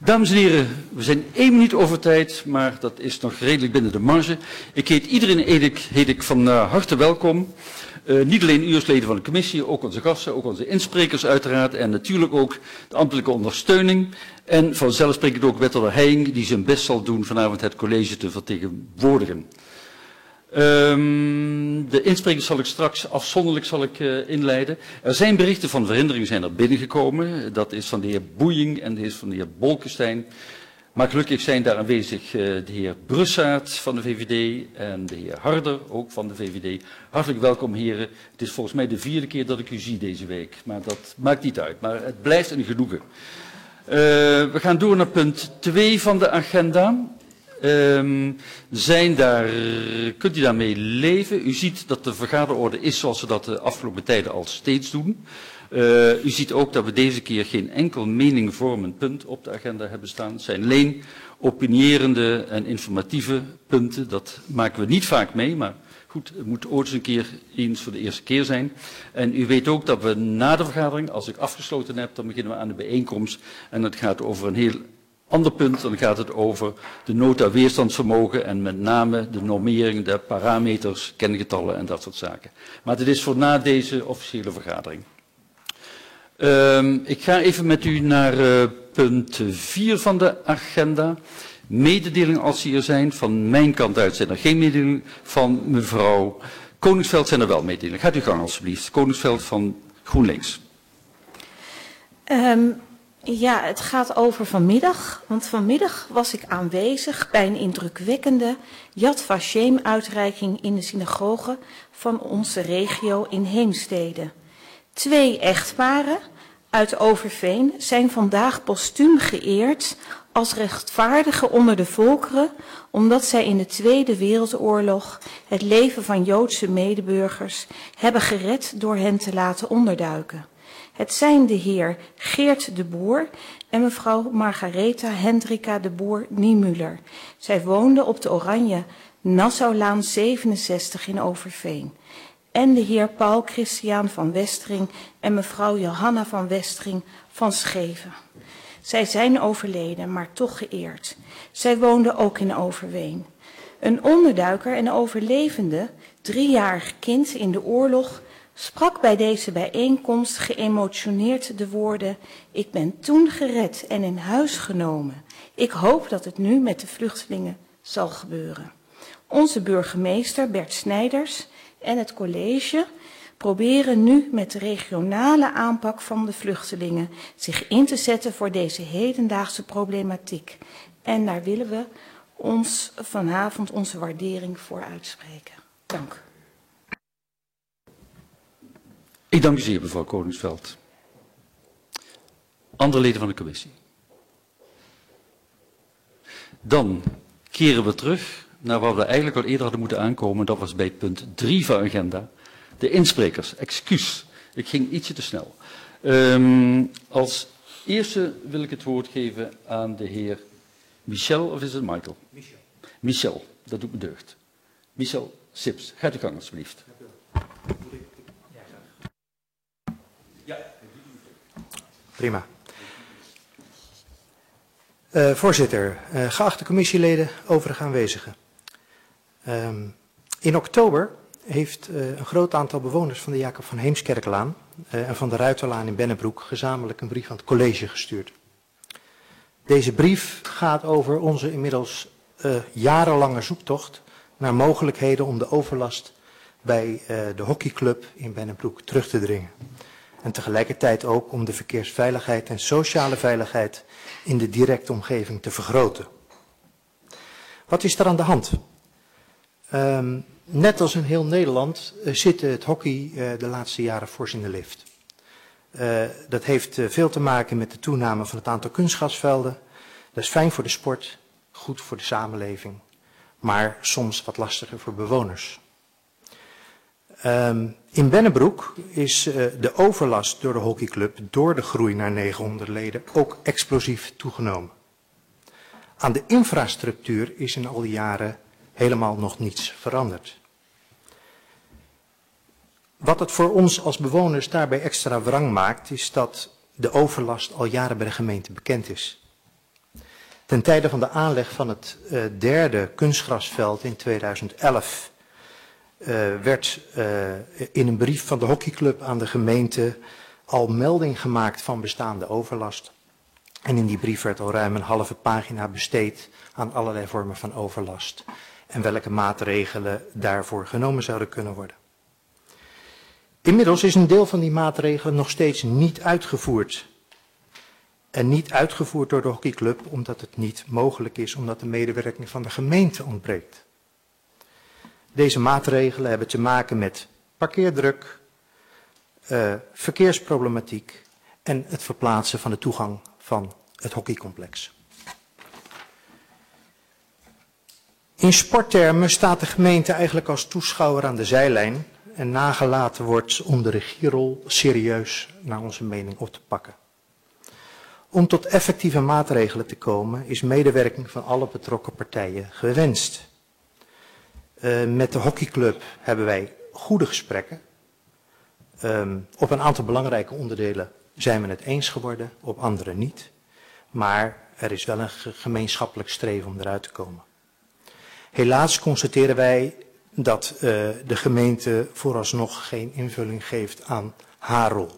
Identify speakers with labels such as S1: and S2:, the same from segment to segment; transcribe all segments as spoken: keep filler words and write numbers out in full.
S1: Dames en heren, we zijn één minuut over tijd, maar dat is nog redelijk binnen de marge. Ik heet iedereen heet ik, heet ik van uh, harte welkom. Uh, niet alleen u als leden van de commissie, ook onze gasten, ook onze insprekers uiteraard en natuurlijk ook de ambtelijke ondersteuning. En vanzelfsprekend ook wethouder Heijing, die zijn best zal doen vanavond het college te vertegenwoordigen. Um, de insprekers zal ik straks afzonderlijk zal ik, uh, inleiden. Er zijn berichten van verhinderingen zijn er binnengekomen. Dat is van de heer Boeiing en dat is van de heer Bolkestein. Maar gelukkig zijn daar aanwezig uh, de heer Brussaert van de V V D en de heer Harder, ook van de V V D. Hartelijk welkom heren. Het is volgens mij de vierde keer dat ik u zie deze week. Maar dat maakt niet uit. Maar het blijft een genoegen. Uh, we gaan door naar punt twee van de agenda. Um, zijn daar, kunt u daarmee leven? U ziet dat de vergaderorde is zoals we dat de afgelopen tijden al steeds doen. Uh, u ziet ook dat we deze keer geen enkel meningvormend punt op de agenda hebben staan. Het zijn alleen opinierende en informatieve punten. Dat maken we niet vaak mee, maar goed, het moet ooit eens een keer eens voor de eerste keer zijn. En u weet ook dat we na de vergadering, als ik afgesloten heb, dan beginnen we aan de bijeenkomst. En het gaat over een heel ander punt, dan gaat het over de nota weerstandsvermogen en met name de normering, de parameters, kengetallen en dat soort zaken. Maar het is voor na deze officiële vergadering. Um, ik ga even met u naar uh, punt vier van de agenda. Mededelingen als die er zijn. Van mijn kant uit zijn er geen mededelingen. Van mevrouw Koningsveld zijn er wel mededelingen. Gaat u gang alstublieft. Koningsveld van GroenLinks.
S2: Um, ja, het gaat over vanmiddag. Want vanmiddag was ik aanwezig bij een indrukwekkende Yad Vashem uitreiking in de synagoge van onze regio in Heemstede. Twee echtparen uit Overveen zijn vandaag postuum geëerd als rechtvaardigen onder de volkeren, omdat zij in de Tweede Wereldoorlog het leven van Joodse medeburgers hebben gered door hen te laten onderduiken. Het zijn de heer Geert de Boer en mevrouw Margaretha Hendrika de Boer Niemuller. Zij woonden op de Oranje Nassaulaan zevenenzestig in Overveen. En de heer Paul Christiaan van Westering en mevrouw Johanna van Westering van Scheven. Zij zijn overleden, maar toch geëerd. Zij woonden ook in Overveen. Een onderduiker en overlevende, driejarig kind in de oorlog, sprak bij deze bijeenkomst geëmotioneerd de woorden: ik ben toen gered en in huis genomen. Ik hoop dat het nu met de vluchtelingen zal gebeuren. Onze burgemeester Bert Snijders en het college proberen nu met de regionale aanpak van de vluchtelingen zich in te zetten voor deze hedendaagse problematiek. En daar willen we ons vanavond onze waardering voor uitspreken. Dank.
S1: Ik dank u zeer, mevrouw Koningsveld. Andere leden van de commissie. Dan keren we terug naar waar we eigenlijk al eerder hadden moeten aankomen. Dat was bij punt drie van de agenda. De insprekers. Excuus, ik ging ietsje te snel. Um, als eerste wil ik het woord geven aan de heer Michel, of is het Michael? Michel. Michel, dat doet me deugd. Michel Sips, gaat u gang alsjeblieft.
S3: Ja. Prima. Uh, voorzitter, uh, geachte commissieleden, overige aanwezigen. Um, in oktober heeft uh, een groot aantal bewoners van de Jacob van Heemskerklaan uh, en van de Ruiterlaan in Bennebroek gezamenlijk een brief aan het college gestuurd. Deze brief gaat over onze inmiddels uh, jarenlange zoektocht naar mogelijkheden om de overlast bij uh, de hockeyclub in Bennebroek terug te dringen. En tegelijkertijd ook om de verkeersveiligheid en sociale veiligheid in de directe omgeving te vergroten. Wat is er aan de hand? Um, net als in heel Nederland uh, zit het hockey uh, de laatste jaren fors in de lift. Uh, dat heeft uh, veel te maken met de toename van het aantal kunstgrasvelden. Dat is fijn voor de sport, goed voor de samenleving, maar soms wat lastiger voor bewoners. Um, in Bennebroek is uh, de overlast door de hockeyclub door de groei naar negenhonderd leden ook explosief toegenomen. Aan de infrastructuur is in al die jaren helemaal nog niets veranderd. Wat het voor ons als bewoners daarbij extra wrang maakt, is dat de overlast al jaren bij de gemeente bekend is. Ten tijde van de aanleg van het uh, derde kunstgrasveld in tweeduizend elf uh, werd uh, in een brief van de hockeyclub aan de gemeente al melding gemaakt van bestaande overlast. En in die brief werd al ruim een halve pagina besteed aan allerlei vormen van overlast en welke maatregelen daarvoor genomen zouden kunnen worden. Inmiddels is een deel van die maatregelen nog steeds niet uitgevoerd. En niet uitgevoerd door de hockeyclub omdat het niet mogelijk is, omdat de medewerking van de gemeente ontbreekt. Deze maatregelen hebben te maken met parkeerdruk, uh, verkeersproblematiek en het verplaatsen van de toegang van het hockeycomplex. In sporttermen staat de gemeente eigenlijk als toeschouwer aan de zijlijn en nagelaten wordt om de regierol serieus naar onze mening op te pakken. Om tot effectieve maatregelen te komen is medewerking van alle betrokken partijen gewenst. Uh, met de hockeyclub hebben wij goede gesprekken. Um, op een aantal belangrijke onderdelen zijn we het eens geworden, op andere niet. Maar er is wel een gemeenschappelijk streven om eruit te komen. Helaas constateren wij dat uh, de gemeente vooralsnog geen invulling geeft aan haar rol.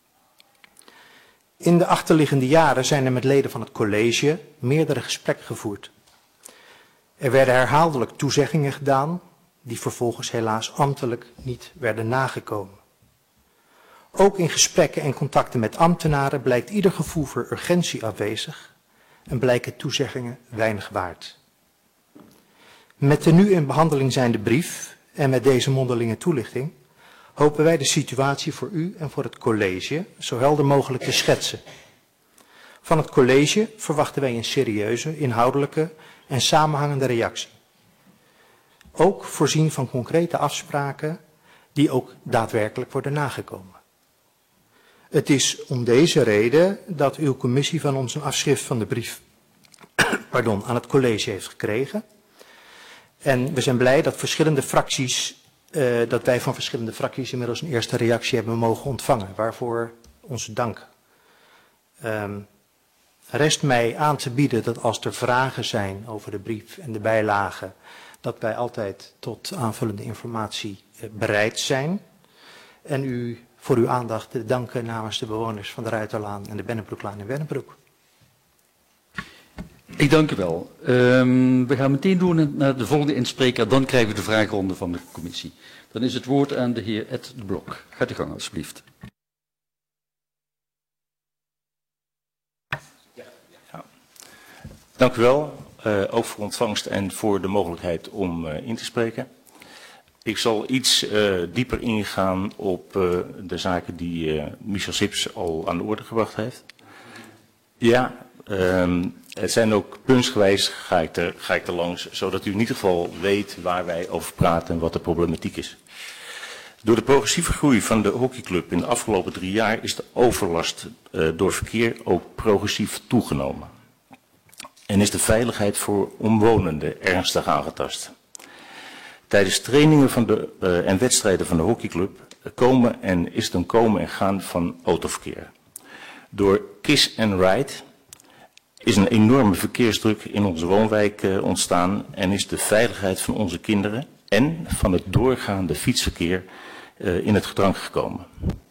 S3: In de achterliggende jaren zijn er met leden van het college meerdere gesprekken gevoerd. Er werden herhaaldelijk toezeggingen gedaan, die vervolgens helaas ambtelijk niet werden nagekomen. Ook in gesprekken en contacten met ambtenaren blijkt ieder gevoel voor urgentie afwezig en blijken toezeggingen weinig waard. Met de nu in behandeling zijnde brief en met deze mondelinge toelichting hopen wij de situatie voor u en voor het college zo helder mogelijk te schetsen. Van het college verwachten wij een serieuze, inhoudelijke en samenhangende reactie. Ook voorzien van concrete afspraken die ook daadwerkelijk worden nagekomen. Het is om deze reden dat uw commissie van ons een afschrift van de brief pardon, aan het college heeft gekregen. En we zijn blij dat verschillende fracties, uh, dat wij van verschillende fracties inmiddels een eerste reactie hebben mogen ontvangen. Waarvoor onze dank. Um, rest mij aan te bieden dat als er vragen zijn over de brief en de bijlagen, dat wij altijd tot aanvullende informatie uh, bereid zijn. En u voor uw aandacht te danken namens de bewoners van de Ruiterlaan en de Bennebroeklaan in Bennebroek.
S1: Ik dank u wel. Um, we gaan meteen door naar de volgende inspreker, dan krijgen we de vraagronde van de commissie. Dan is het woord aan de heer Ed de Blok. Gaat u gang, alsjeblieft.
S4: Ja, ja. Dank u wel, uh, ook voor ontvangst en voor de mogelijkheid om uh, in te spreken. Ik zal iets uh, dieper ingaan op uh, de zaken die uh, Michel Sips al aan de orde gebracht heeft. Ja, um, het zijn ook puntsgewijs ga ik, er, ga ik er langs, zodat u in ieder geval weet waar wij over praten en wat de problematiek is. Door de progressieve groei van de hockeyclub in de afgelopen drie jaar is de overlast uh, door verkeer ook progressief toegenomen. En is de veiligheid voor omwonenden ernstig aangetast. Tijdens trainingen van de, uh, en wedstrijden van de hockeyclub komen en is het een komen en gaan van autoverkeer. Door kiss and ride is een enorme verkeersdruk in onze woonwijk uh, ontstaan en is de veiligheid van onze kinderen en van het doorgaande fietsverkeer uh, in het gedrang gekomen.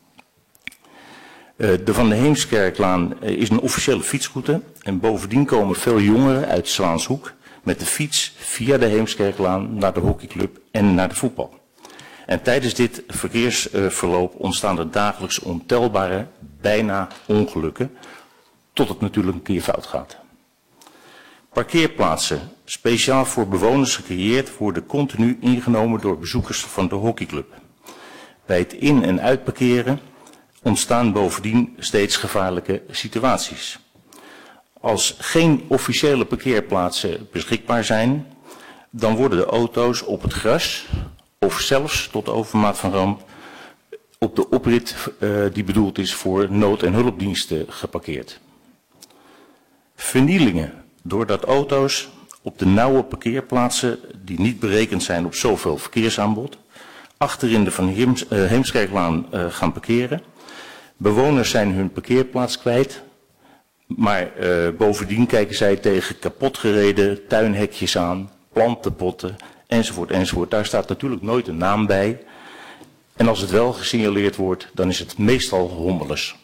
S4: Uh, de Van de Heemskerklaan uh, is een officiële fietsroute en bovendien komen veel jongeren uit Zwaanshoek met de fiets via de Heemskerklaan naar de hockeyclub en naar de voetbal. En tijdens dit verkeersverloop ontstaan er dagelijks ontelbare, bijna ongelukken, tot het natuurlijk een keer fout gaat. Parkeerplaatsen, speciaal voor bewoners gecreëerd, worden continu ingenomen door bezoekers van de hockeyclub. Bij het in- en uitparkeren ontstaan bovendien steeds gevaarlijke situaties. Als geen officiële parkeerplaatsen beschikbaar zijn, dan worden de auto's op het gras of zelfs tot overmaat van ramp op de oprit uh, die bedoeld is voor nood- en hulpdiensten geparkeerd. Vernielingen, doordat auto's op de nauwe parkeerplaatsen die niet berekend zijn op zoveel verkeersaanbod, achterin de Van Heems, uh, Heemskerklaan uh, gaan parkeren. Bewoners zijn hun parkeerplaats kwijt, Maar uh, bovendien kijken zij tegen kapotgereden tuinhekjes aan, plantenpotten, enzovoort, enzovoort. Daar staat natuurlijk nooit een naam bij. En als het wel gesignaleerd wordt, dan is het meestal hommeles.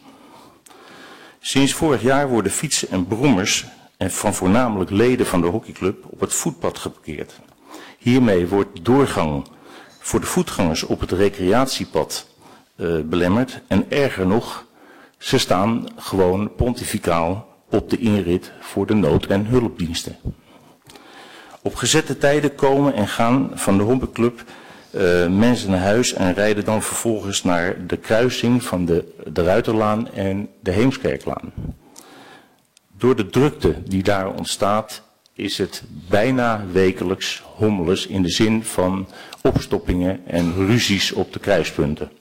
S4: Sinds vorig jaar worden fietsen en brommers en van voornamelijk leden van de hockeyclub op het voetpad geparkeerd. Hiermee wordt doorgang voor de voetgangers op het recreatiepad uh, belemmerd. En erger nog, ze staan gewoon pontificaal op de inrit voor de nood- en hulpdiensten. Op gezette tijden komen en gaan van de hockeyclub uh, mensen naar huis en rijden dan vervolgens naar de kruising van de, de Ruiterlaan en de Heemskerklaan. Door de drukte die daar ontstaat is het bijna wekelijks hommeles in de zin van opstoppingen en ruzies op de kruispunten.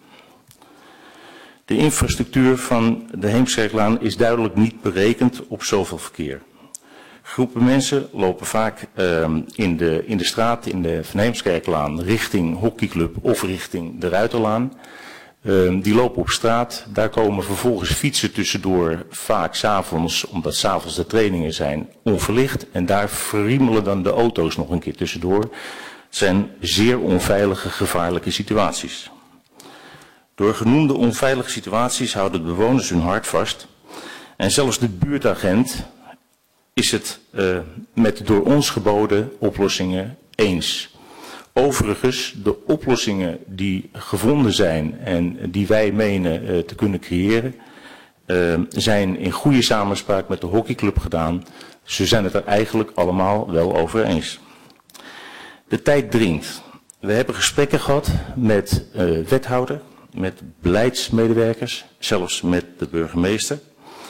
S4: De infrastructuur van de Heemskerklaan is duidelijk niet berekend op zoveel verkeer. Groepen mensen lopen vaak uh, in, de, in de straat in de Van Heemskerklaan richting hockeyclub of richting de Ruiterlaan. Uh, die lopen op straat, daar komen vervolgens fietsen tussendoor, vaak 's avonds, omdat 's avonds de trainingen zijn, onverlicht. En daar verriemelen dan de auto's nog een keer tussendoor. Het zijn zeer onveilige, gevaarlijke situaties. Door genoemde onveilige situaties houden de bewoners hun hart vast. En zelfs de buurtagent is het uh, met de door ons geboden oplossingen eens. Overigens, de oplossingen die gevonden zijn en die wij menen uh, te kunnen creëren, uh, zijn in goede samenspraak met de hockeyclub gedaan. Ze zijn het er eigenlijk allemaal wel over eens. De tijd dringt. We hebben gesprekken gehad met uh, wethouder, met beleidsmedewerkers, zelfs met de burgemeester.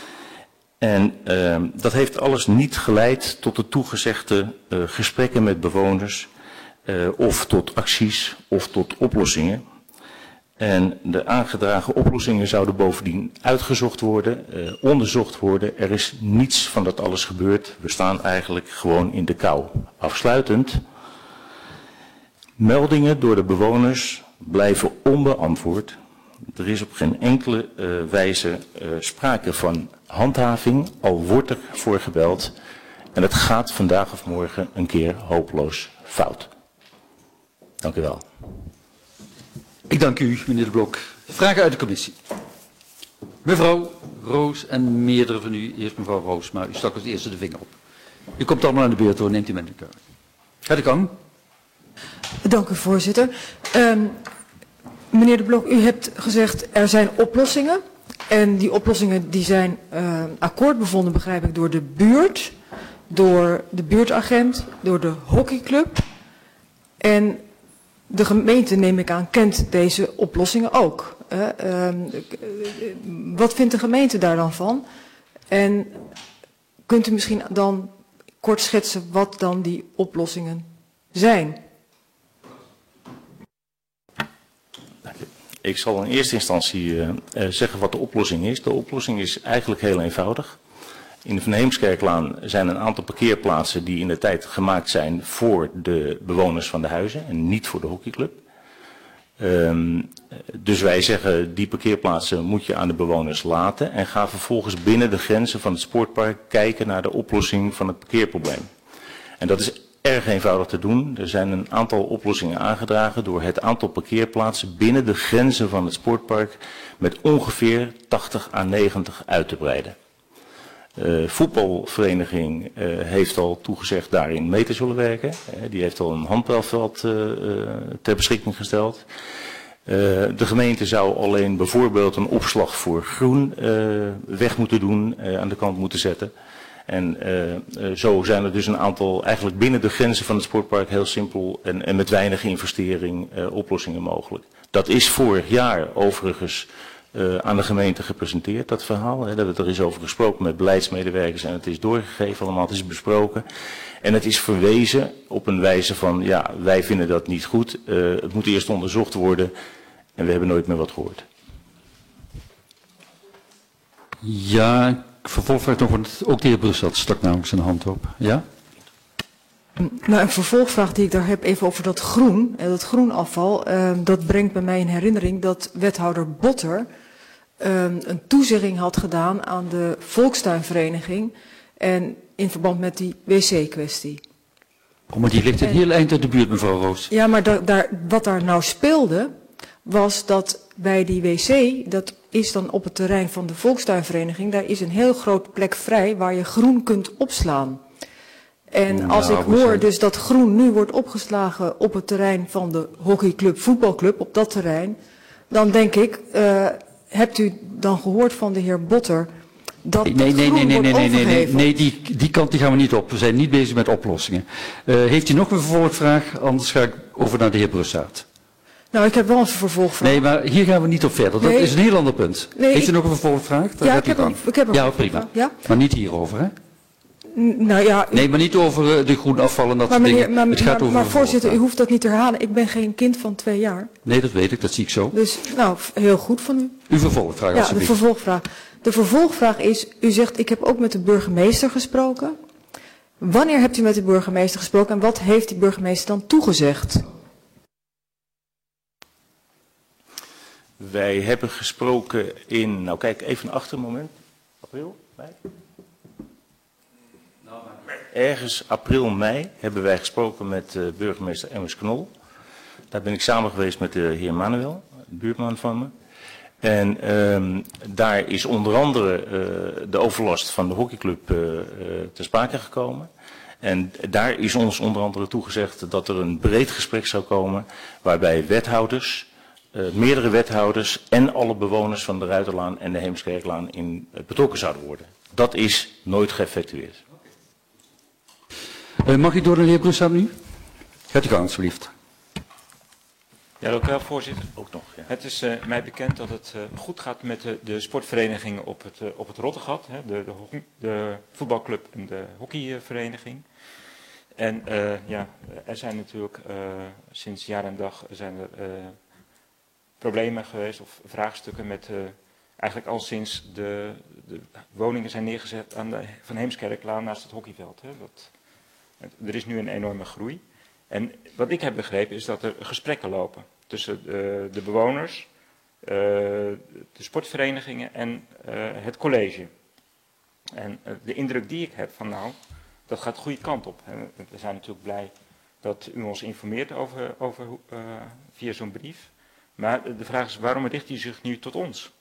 S4: En uh, dat heeft alles niet geleid tot de toegezegde uh, gesprekken met bewoners, uh, of tot acties, of tot oplossingen. En de aangedragen oplossingen zouden bovendien uitgezocht worden, uh, onderzocht worden. Er is niets van dat alles gebeurd. We staan eigenlijk gewoon in de kou. Afsluitend, meldingen door de bewoners blijven onbeantwoord. Er is op geen enkele uh, wijze uh, sprake van handhaving, al wordt er voor gebeld. En het gaat vandaag of morgen een keer hopeloos fout. Dank u wel.
S1: Ik dank u, meneer De Blok. Vragen uit de commissie. Mevrouw Roos en meerdere van u. Eerst mevrouw Roos, maar u stak als eerste de vinger op. U komt allemaal aan de beurt door, neemt u met de kaart. Ga de gang.
S5: Dank u, voorzitter. Um, meneer De Blok, u hebt gezegd er zijn oplossingen. En die oplossingen die zijn uh, akkoord bevonden, begrijp ik, door de buurt, door de buurtagent, door de hockeyclub. En de gemeente, neem ik aan, kent deze oplossingen ook. Uh, uh, wat vindt de gemeente daar dan van? En kunt u misschien dan kort schetsen wat dan die oplossingen zijn?
S4: Ik zal in eerste instantie uh, zeggen wat de oplossing is. De oplossing is eigenlijk heel eenvoudig. In de Van Heemskerklaan zijn een aantal parkeerplaatsen die in de tijd gemaakt zijn voor de bewoners van de huizen en niet voor de hockeyclub. Um, dus wij zeggen die parkeerplaatsen moet je aan de bewoners laten en ga vervolgens binnen de grenzen van het sportpark kijken naar de oplossing van het parkeerprobleem. En dat is erg eenvoudig te doen. Er zijn een aantal oplossingen aangedragen door het aantal parkeerplaatsen binnen de grenzen van het sportpark met ongeveer tachtig à negentig uit te breiden. De uh, voetbalvereniging uh, heeft al toegezegd daarin mee te zullen werken. Uh, die heeft al een handbalveld uh, uh, ter beschikking gesteld. Uh, de gemeente zou alleen bijvoorbeeld een opslag voor groen uh, weg moeten doen, uh, aan de kant moeten zetten. En uh, uh, zo zijn er dus een aantal, eigenlijk binnen de grenzen van het sportpark, heel simpel en, en met weinig investering uh, oplossingen mogelijk. Dat is vorig jaar overigens uh, aan de gemeente gepresenteerd, dat verhaal. Hè. Er is over gesproken met beleidsmedewerkers en het is doorgegeven allemaal, het is besproken. En het is verwezen op een wijze van, ja, wij vinden dat niet goed. Uh, het moet eerst onderzocht worden en we hebben nooit meer wat gehoord.
S1: Ja, vervolgvraag nog, want ook de heer Brussel stak namelijk zijn hand op. Ja?
S5: Nou, een vervolgvraag die ik daar heb, even over dat groen, dat groenafval. Uh, dat brengt bij mij in herinnering dat wethouder Botter um, een toezegging had gedaan aan de volkstuinvereniging en in verband met die wc-kwestie.
S1: Oh, maar die ligt een heel eind uit de buurt, mevrouw Roos.
S5: Ja, maar da daar, wat daar nou speelde, was dat bij die wc, dat is dan op het terrein van de volkstuinvereniging, daar is een heel groot plek vrij waar je groen kunt opslaan. En
S1: Nou,
S5: als ik
S1: we
S5: hoor
S1: zijn-
S5: dus dat groen nu wordt opgeslagen op het terrein van de hockeyclub, voetbalclub, op dat terrein, dan denk ik, uh, hebt u dan gehoord van de heer Botter dat
S1: Nee,
S5: dat
S1: nee, nee,
S5: groen
S1: nee, nee,
S5: wordt
S1: nee, nee, nee,
S5: overgeheveld?
S1: nee, die, die kant die gaan we niet op. We zijn niet bezig met oplossingen. Uh, heeft u nog een vervolgvraag? Anders ga ik over naar de heer Brussaert.
S5: Nou, ik heb wel een vervolgvraag.
S1: Nee, maar hier gaan we niet op verder. Dat
S5: Nee.
S1: is een heel ander punt.
S5: Nee,
S1: heeft u
S5: ik-
S1: nog een vervolgvraag? Daar
S5: Ja,
S1: gaat
S5: ik heb
S1: u
S5: een-
S1: gang.
S5: ik heb een
S1: Ja,
S5: vervolgvraag,
S1: prima.
S5: ja.
S1: Maar niet hierover, hè?
S5: N- Nou ja, u-
S1: Nee, maar niet over uh, de groen afval en dat
S5: maar,
S1: soort
S5: meneer,
S1: dingen.
S5: maar,
S1: Het gaat
S5: maar,
S1: over
S5: maar
S1: een
S5: voorzitter, u
S1: vervolgvraag.
S5: hoeft dat niet te herhalen. Ik ben geen kind van twee jaar.
S1: Nee, dat weet ik. Dat zie ik zo.
S5: Dus, nou, f- heel goed van u.
S1: Uw vervolgvraag,
S5: Ja, de
S1: alsjeblieft.
S5: vervolgvraag. De vervolgvraag is, u zegt, ik heb ook met de burgemeester gesproken. Wanneer hebt u met de burgemeester gesproken en wat heeft die burgemeester dan toegezegd?
S4: Wij hebben gesproken in, nou kijk even naar achter een moment. April, mei? Ergens april, mei hebben wij gesproken met uh, burgemeester Emmers Knol. Daar ben ik samen geweest met de heer Manuel, de buurman van me. En um, daar is onder andere uh, de overlast van de hockeyclub uh, uh, ter sprake gekomen. En daar is ons onder andere toegezegd dat er een breed gesprek zou komen waarbij wethouders, uh, meerdere wethouders en alle bewoners van de Ruiterlaan en de Heemskerklaan in uh, betrokken zouden worden. Dat is nooit geëffectueerd.
S1: Uh, mag ik door naar de heer Brussaert nu? Gaat u gang, alsjeblieft.
S6: Ja, dank u wel, voorzitter.
S4: Ook nog, ja.
S6: Het is uh, mij bekend dat het uh, goed gaat met de, de sportverenigingen op het, uh, op het Rottegat. Hè, de, de, hockey, de voetbalclub en de hockeyvereniging. En uh, ja, er zijn natuurlijk uh, sinds jaar en dag zijn er uh, problemen geweest of vraagstukken met uh, eigenlijk al sinds de, de woningen zijn neergezet aan de Van Heemskerklaan naast het hockeyveld. Hè. Dat, er is nu een enorme groei. En wat ik heb begrepen is dat er gesprekken lopen tussen de, de bewoners, uh, de sportverenigingen en uh, het college. En uh, de indruk die ik heb van nou, dat gaat de goede kant op. Hè. We zijn natuurlijk blij dat u ons informeert over, over, uh, via zo'n brief. Maar de vraag is, waarom richt u zich nu tot ons?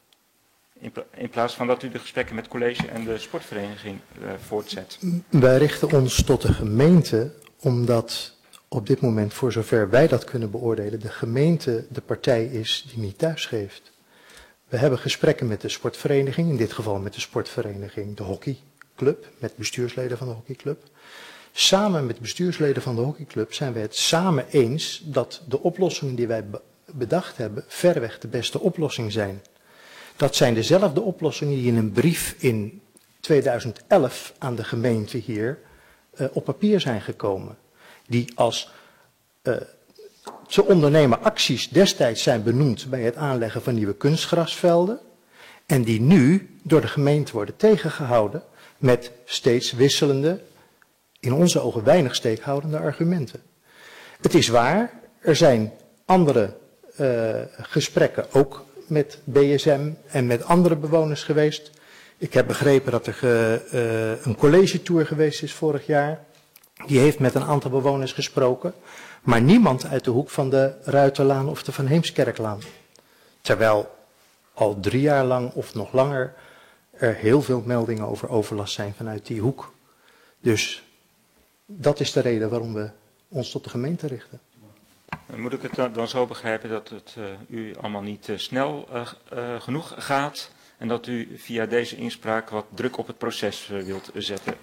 S6: In, pla in plaats van dat u de gesprekken met het college en de sportvereniging uh, voortzet.
S3: Wij richten ons tot de gemeente, omdat op dit moment, voor zover wij dat kunnen beoordelen, de gemeente de partij is die niet thuisgeeft. We hebben gesprekken met de sportvereniging, in dit geval met de sportvereniging de hockeyclub, met bestuursleden van de hockeyclub. Samen met bestuursleden van de hockeyclub zijn we het samen eens dat de oplossingen die wij be bedacht hebben verreweg de beste oplossing zijn. Dat zijn dezelfde oplossingen die in een brief in tweeduizend elf aan de gemeente hier uh, op papier zijn gekomen. Die als uh, te ondernemen acties destijds zijn benoemd bij het aanleggen van nieuwe kunstgrasvelden. En die nu door de gemeente worden tegengehouden met steeds wisselende, in onze ogen weinig steekhoudende argumenten. Het is waar, er zijn andere uh, gesprekken ook met B S M en met andere bewoners geweest. Ik heb begrepen dat er uh, uh, een college-tour geweest is vorig jaar. Die heeft met een aantal bewoners gesproken, maar niemand uit de hoek van de Ruiterlaan of de Van Heemskerklaan. Terwijl al drie jaar lang of nog langer er heel veel meldingen over overlast zijn vanuit die hoek. Dus dat is de reden waarom we ons tot de gemeente richten.
S6: Moet ik het dan zo begrijpen dat het uh, u allemaal niet uh, snel uh, uh, genoeg gaat en dat u via deze inspraak wat druk op het proces uh, wilt zetten?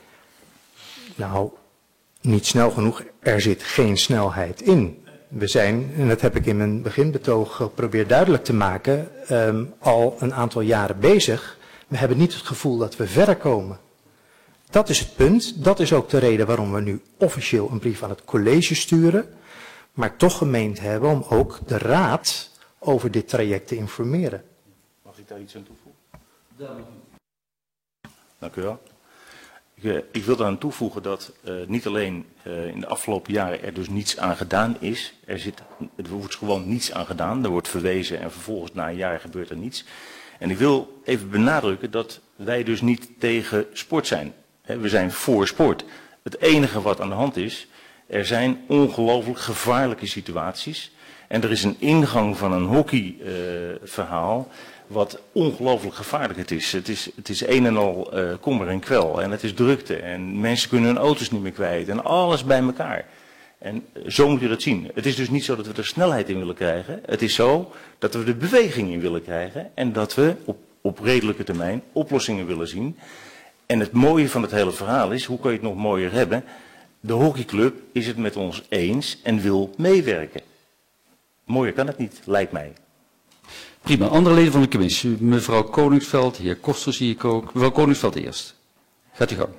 S3: Nou, niet snel genoeg. Er zit geen snelheid in. We zijn, en dat heb ik in mijn beginbetoog geprobeerd duidelijk te maken, um, al een aantal jaren bezig. We hebben niet het gevoel dat we verder komen. Dat is het punt. Dat is ook de reden waarom we nu officieel een brief aan het college sturen, maar toch gemeend hebben om ook de raad over dit traject te informeren.
S4: Mag ik daar iets aan toevoegen? Dank u wel. Ik, uh, ik wil daaraan toevoegen dat uh, niet alleen uh, in de afgelopen jaren er dus niets aan gedaan is. Er, zit, er wordt gewoon niets aan gedaan. Er wordt verwezen en vervolgens na een jaar gebeurt er niets. En ik wil even benadrukken dat wij dus niet tegen sport zijn. He, we zijn voor sport. Het enige wat aan de hand is, er zijn ongelooflijk gevaarlijke situaties. En er is een ingang van een hockeyverhaal uh, wat ongelooflijk gevaarlijk het is. Het is, het is een en al uh, kommer en kwel. En het is drukte. En mensen kunnen hun auto's niet meer kwijt. En alles bij elkaar. En uh, zo moet je dat zien. Het is dus niet zo dat we er snelheid in willen krijgen. Het is zo dat we de beweging in willen krijgen. En dat we op, op redelijke termijn oplossingen willen zien. En het mooie van het hele verhaal is, hoe kan je het nog mooier hebben? De hockeyclub is het met ons eens en wil meewerken. Mooier kan het niet, lijkt mij.
S1: Prima. Andere leden van de commissie. Mevrouw Koningsveld, heer Koster zie ik ook. Mevrouw Koningsveld eerst. Gaat u gang.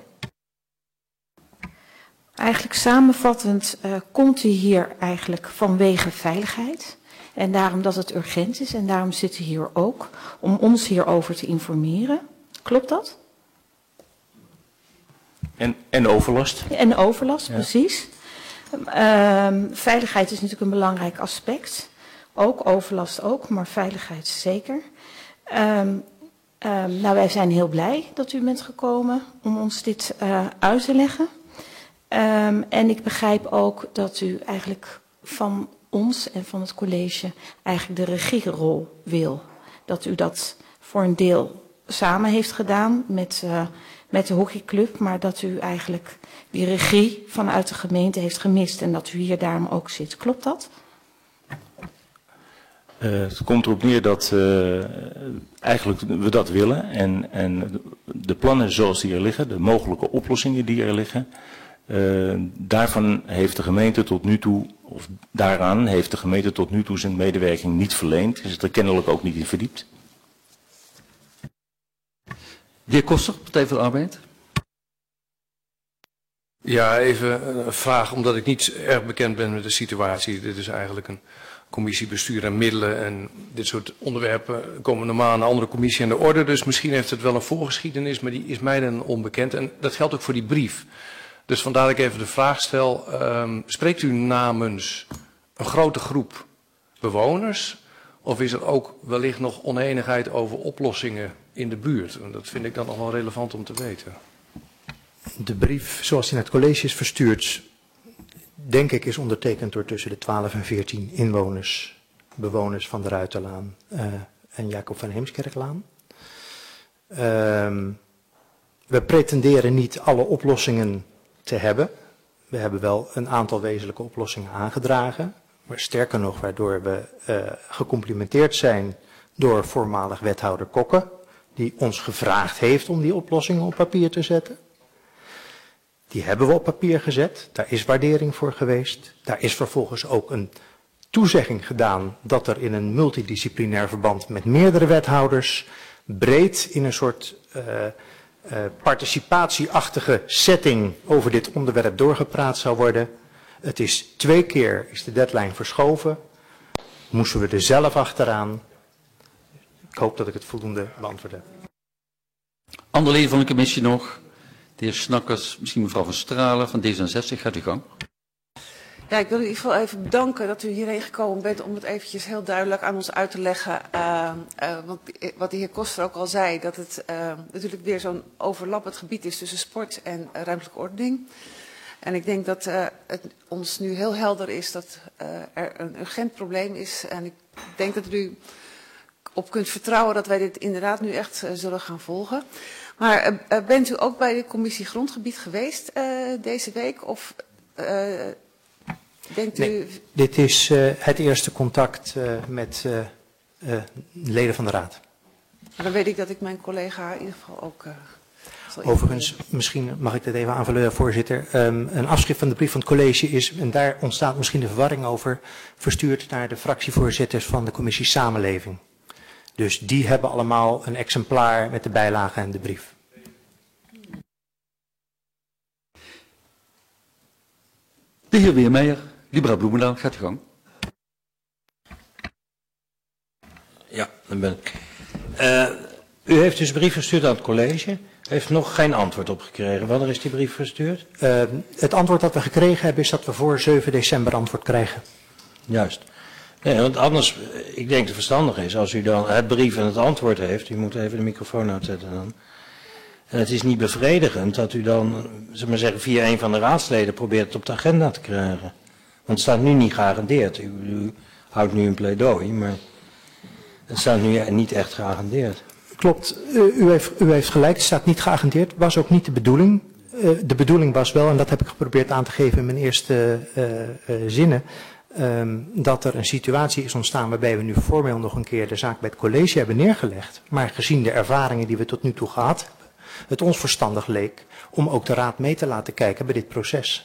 S2: Eigenlijk samenvattend uh, komt u hier eigenlijk vanwege veiligheid. En daarom dat het urgent is. En daarom zit u hier ook om ons hierover te informeren. Klopt dat?
S4: En, en overlast.
S2: En overlast, ja. Precies. Uh, veiligheid is natuurlijk een belangrijk aspect. Ook overlast ook, maar veiligheid zeker. Um, um, nou, wij zijn heel blij dat u bent gekomen om ons dit uh, uit te leggen. Um, en ik begrijp ook dat u eigenlijk van ons en van het college eigenlijk de regierol wil. Dat u dat voor een deel samen heeft gedaan met, uh, met de hockeyclub, maar dat u eigenlijk die regie vanuit de gemeente heeft gemist en dat u hier daarom ook zit. Klopt dat?
S4: Uh, het komt erop neer dat uh, eigenlijk we dat willen en, en de plannen zoals die er liggen, de mogelijke oplossingen die er liggen, uh, daarvan heeft de gemeente tot nu toe, of daaraan heeft de gemeente tot nu toe zijn medewerking niet verleend, is het er kennelijk ook niet in verdiept.
S1: De heer Koster, Partij voor de Arbeid.
S7: Ja, even een vraag, omdat ik niet erg bekend ben met de situatie. Dit is eigenlijk een commissie bestuur en middelen en dit soort onderwerpen komen normaal aan een andere commissie aan de orde. Dus misschien heeft het wel een voorgeschiedenis, maar die is mij dan onbekend. En dat geldt ook voor die brief. Dus vandaar dat ik even de vraag stel, um, spreekt u namens een grote groep bewoners? Of is er ook wellicht nog oneenigheid over oplossingen in de buurt? En dat vind ik dan nog wel relevant om te weten.
S3: De brief zoals die naar het college is verstuurd, denk ik is ondertekend door tussen de twaalf en veertien inwoners, bewoners van de Ruiterlaan uh, en Jacob van Heemskerklaan. Uh, we pretenderen niet alle oplossingen te hebben. We hebben wel een aantal wezenlijke oplossingen aangedragen. Maar sterker nog, waardoor we uh, gecomplimenteerd zijn door voormalig wethouder Kokke, die ons gevraagd heeft om die oplossingen op papier te zetten. Die hebben we op papier gezet, daar is waardering voor geweest. Daar is vervolgens ook een toezegging gedaan dat er in een multidisciplinair verband met meerdere wethouders breed in een soort uh, uh, participatieachtige setting over dit onderwerp doorgepraat zou worden. Het is twee keer is de deadline verschoven, moesten we er zelf achteraan. Ik hoop dat ik het voldoende beantwoord heb.
S1: Andere leden van de commissie nog? De heer Snakkers, misschien mevrouw Van Stralen van D zesenzestig, gaat u gang.
S8: Ja, ik wil u in ieder geval even bedanken dat u hierheen gekomen bent om het eventjes heel duidelijk aan ons uit te leggen. Uh, uh, want wat de heer Koster ook al zei, dat het uh, natuurlijk weer zo'n overlappend gebied is tussen sport en uh, ruimtelijke ordening. En ik denk dat uh, het ons nu heel helder is dat uh, er een urgent probleem is. En ik denk dat u op kunt vertrouwen dat wij dit inderdaad nu echt uh, zullen gaan volgen. Maar uh, bent u ook bij de commissie Grondgebied geweest uh, deze week? Of uh, denkt u...
S3: Nee, dit is uh, het eerste contact uh, met uh, uh, leden van de raad.
S8: Maar dan weet ik dat ik mijn collega in ieder geval ook... Uh, zal
S3: Overigens, misschien mag ik dit even aanvullen, voorzitter. Um, een afschrift van de brief van het college is, en daar ontstaat misschien de verwarring over, verstuurd naar de fractievoorzitters van de commissie Samenleving. Dus die hebben allemaal een exemplaar met de bijlage en de brief.
S1: De heer Weermeijer, Libera Bloemendaal, gaat u gang.
S9: Ja, dan ben ik. Uh, u heeft dus een brief gestuurd aan het college. heeft nog geen antwoord op gekregen. Wanneer is die brief verstuurd?
S3: Uh, het antwoord dat we gekregen hebben is dat we voor zeven december antwoord krijgen.
S9: Juist. Nee, want anders, ik denk dat het verstandig is als u dan het brief en het antwoord heeft. U moet even de microfoon uitzetten dan. En het is niet bevredigend dat u dan, zeg maar zeggen, via een van de raadsleden probeert het op de agenda te krijgen. Want het staat nu niet geagendeerd. U, u houdt nu een pleidooi, maar het staat nu niet echt geagendeerd.
S3: Klopt, uh, u, heeft, u heeft gelijk, het staat niet geagendeerd. Was ook niet de bedoeling. Uh, de bedoeling was wel, en dat heb ik geprobeerd aan te geven in mijn eerste uh, uh, zinnen, um, dat er een situatie is ontstaan waarbij we nu formeel nog een keer de zaak bij het college hebben neergelegd. Maar gezien de ervaringen die we tot nu toe gehad hebben, het ons verstandig leek om ook de raad mee te laten kijken bij dit proces.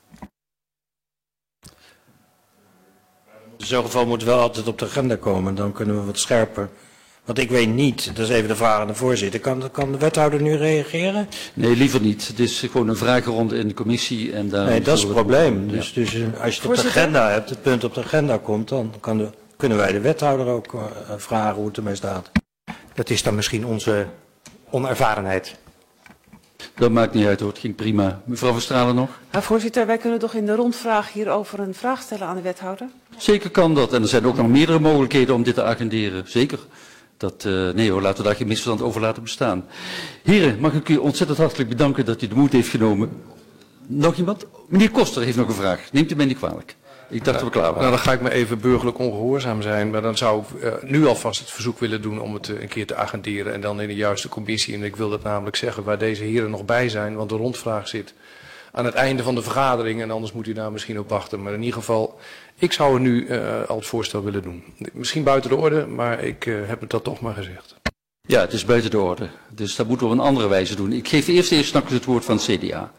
S9: In zo'n geval moet het wel altijd op de agenda komen, dan kunnen we wat scherper. Want ik weet niet, dat is even de vraag aan de voorzitter, kan, kan de wethouder nu reageren?
S1: Nee, liever niet. Het is gewoon een vragenronde in de commissie. En daar
S9: nee, dat is het probleem. Dus,
S1: ja.
S9: dus als je het op de agenda hebt, het punt op de agenda komt, dan kan de, kunnen wij de wethouder ook uh, vragen hoe het ermee staat.
S3: Dat is dan misschien onze onervarenheid.
S1: Dat maakt niet uit hoor, het ging prima. Mevrouw van Stralen nog?
S8: Nou, voorzitter, wij kunnen toch in de rondvraag hierover een vraag stellen aan de wethouder?
S1: Zeker kan dat. En er zijn ook nog meerdere mogelijkheden om dit te agenderen. Zeker. Dat, uh, nee hoor, laten we daar geen misverstand over laten bestaan. Heren, mag ik u ontzettend hartelijk bedanken dat u de moed heeft genomen. Nog iemand? Meneer Koster heeft nog een vraag. Neemt u mij niet kwalijk. Ik dacht dat we klaar waren.
S7: Nou, dan ga ik me even burgerlijk ongehoorzaam zijn. Maar dan zou ik uh, nu alvast het verzoek willen doen om het uh, een keer te agenderen. En dan in de juiste commissie. En ik wil dat namelijk zeggen waar deze heren nog bij zijn. Want de rondvraag zit aan het einde van de vergadering. En anders moet u daar misschien op wachten. Maar in ieder geval, ik zou er nu uh, al het voorstel willen doen. Misschien buiten de orde, maar ik uh, heb het dat toch maar gezegd.
S1: Ja, het is buiten de orde. Dus dat moeten we op een andere wijze doen. Ik geef eerst eerst het woord van het C D A.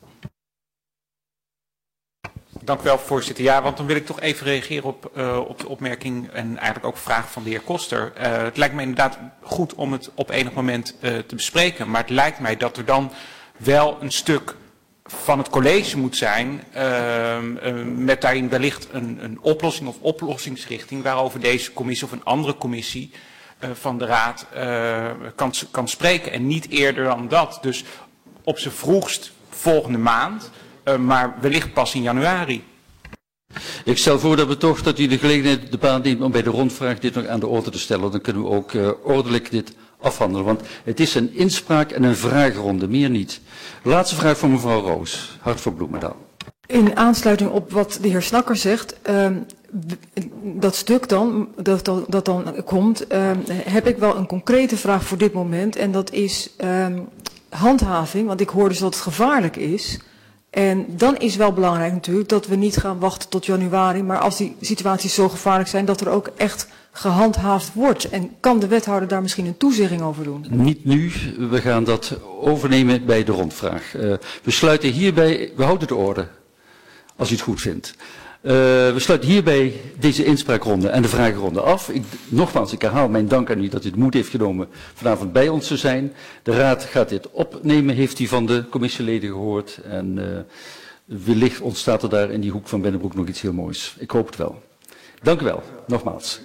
S6: Dank u wel, voorzitter. Ja, want dan wil ik toch even reageren op, uh, op de opmerking en eigenlijk ook vraag van de heer Koster. Uh, het lijkt me inderdaad goed om het op enig moment uh, te bespreken, maar het lijkt mij dat er dan wel een stuk van het college moet zijn, uh, uh, met daarin wellicht een, een oplossing of oplossingsrichting waarover deze commissie of een andere commissie uh, van de raad uh, kan, kan spreken en niet eerder dan dat. Dus op z'n vroegst volgende maand. Uh, maar wellicht pas in januari.
S1: Ik stel voor dat we toch dat u de gelegenheid de baan neemt om bij de rondvraag dit nog aan de orde te stellen. Dan kunnen we ook uh, ordelijk dit afhandelen. Want het is een inspraak en een vragenronde, meer niet. Laatste vraag van mevrouw Roos. Hart voor Bloemendaal.
S5: In aansluiting op wat de heer Snakker zegt, uh, dat stuk dan, dat, dat, dat dan komt, uh, heb ik wel een concrete vraag voor dit moment. En dat is uh, handhaving, want ik hoor dus dat het gevaarlijk is. En dan is wel belangrijk natuurlijk dat we niet gaan wachten tot januari, maar als die situaties zo gevaarlijk zijn, dat er ook echt gehandhaafd wordt. En kan de wethouder daar misschien een toezegging over doen?
S1: Niet nu, we gaan dat overnemen bij de rondvraag. Uh, we sluiten hierbij, we houden de orde, als u het goed vindt. Uh, we sluiten hierbij deze inspraakronde en de vragenronde af. Ik, nogmaals, ik herhaal mijn dank aan u dat u de moed heeft genomen vanavond bij ons te zijn. De raad gaat dit opnemen, heeft u van de commissieleden gehoord. En uh, wellicht ontstaat er daar in die hoek van Bennebroek nog iets heel moois. Ik hoop het wel. Dank u wel, nogmaals.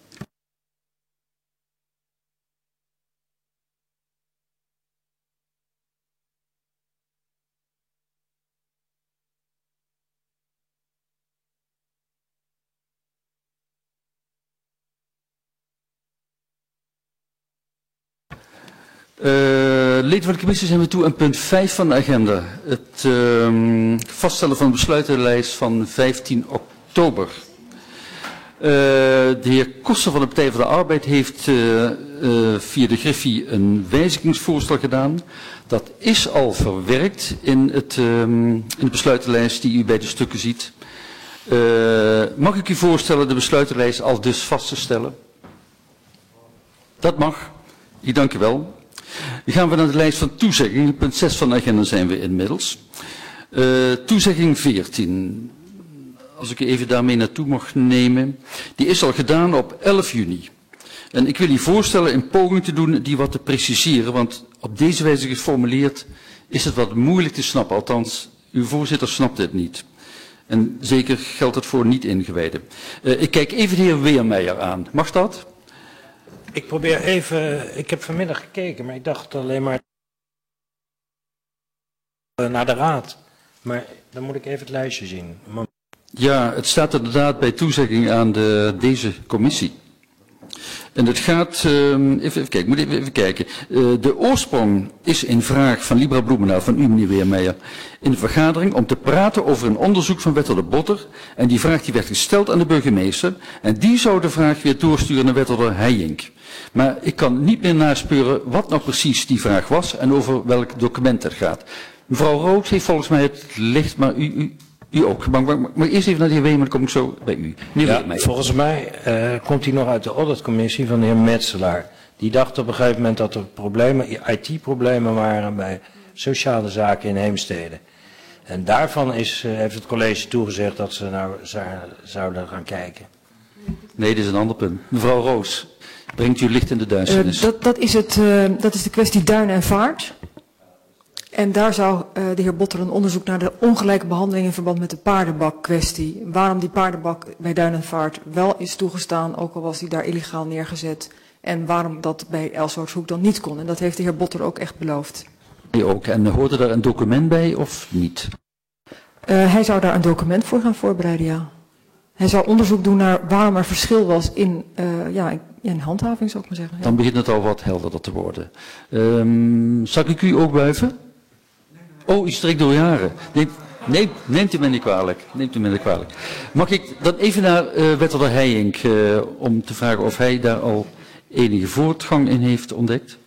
S1: Uh, leden van de commissie zijn we toe aan punt vijf van de agenda. Het uh, vaststellen van de besluitenlijst van vijftien oktober. Uh, de heer Koster van de Partij voor de Arbeid heeft uh, uh, via de Griffie een wijzigingsvoorstel gedaan. Dat is al verwerkt in, het, uh, in de besluitenlijst die u bij de stukken ziet. Uh, mag ik u voorstellen de besluitenlijst al dus vast te stellen? Dat mag. Ik dank u wel. Dan gaan we naar de lijst van toezeggingen. Punt zes van de agenda zijn we inmiddels. Uh, toezegging veertien. Als ik u even daarmee naartoe mag nemen. Die is al gedaan op elf juni. En ik wil u voorstellen een poging te doen die wat te preciseren. Want op deze wijze geformuleerd is het wat moeilijk te snappen. Althans, uw voorzitter snapt het niet. En zeker geldt het voor niet-ingewijden. Uh, ik kijk even de heer Weermeijer aan. Mag dat?
S9: Ik probeer even, ik heb vanmiddag gekeken, maar ik dacht alleen maar uh, naar de raad. Maar dan moet ik even het lijstje zien.
S1: Ja, het staat inderdaad bij toezegging aan de, deze commissie. En het gaat, uh, even, even kijken, moet even, even kijken. Uh, de oorsprong is in vraag van Libra Bloemendaal, van u meneer Weermeijer, in de vergadering om te praten over een onderzoek van wethouder Botter. En die vraag die werd gesteld aan de burgemeester. En die zou de vraag weer doorsturen naar wethouder Heijink. Maar ik kan niet meer naspeuren wat nou precies die vraag was en over welk document het gaat. Mevrouw Rood heeft volgens mij het licht, maar u... u U ook. Maar, maar, maar eerst even naar de heer Weeman, dan kom ik zo bij u.
S9: Ja, volgens mij uh, komt hij nog uit de auditcommissie van de heer Metselaar. Die dacht op een gegeven moment dat er problemen, I T-problemen waren bij sociale zaken in Heemstede. En daarvan is, uh, heeft het college toegezegd dat ze nou zouden gaan kijken.
S1: Nee, dit is een ander punt. Mevrouw Roos, brengt u licht in de duisternis?
S5: Uh, dat, dat, is het, uh, dat is de kwestie Duin en Vaart. En daar zou uh, de heer Botter een onderzoek naar de ongelijke behandeling in verband met de paardenbak-kwestie. Waarom die paardenbak bij Duin en Vaart wel is toegestaan, ook al was die daar illegaal neergezet. En waarom dat bij Elswoordshoek dan niet kon. En dat heeft de heer Botter ook echt beloofd.
S1: Die ook. En hoorde daar een document bij of niet?
S5: Uh, hij zou daar een document voor gaan voorbereiden, ja. Hij zou onderzoek doen naar waarom er verschil was in, uh, ja, in handhaving, zou ik maar zeggen. Ja.
S1: Dan begint het al wat helderder te worden. Um, zal ik u ook wuiven? Oh, u strikt door jaren. Neemt, neemt, neemt u me niet kwalijk. Neemt u me niet kwalijk. Mag ik dan even naar uh, wethouder Heijink uh, om te vragen of hij daar al enige voortgang in heeft ontdekt?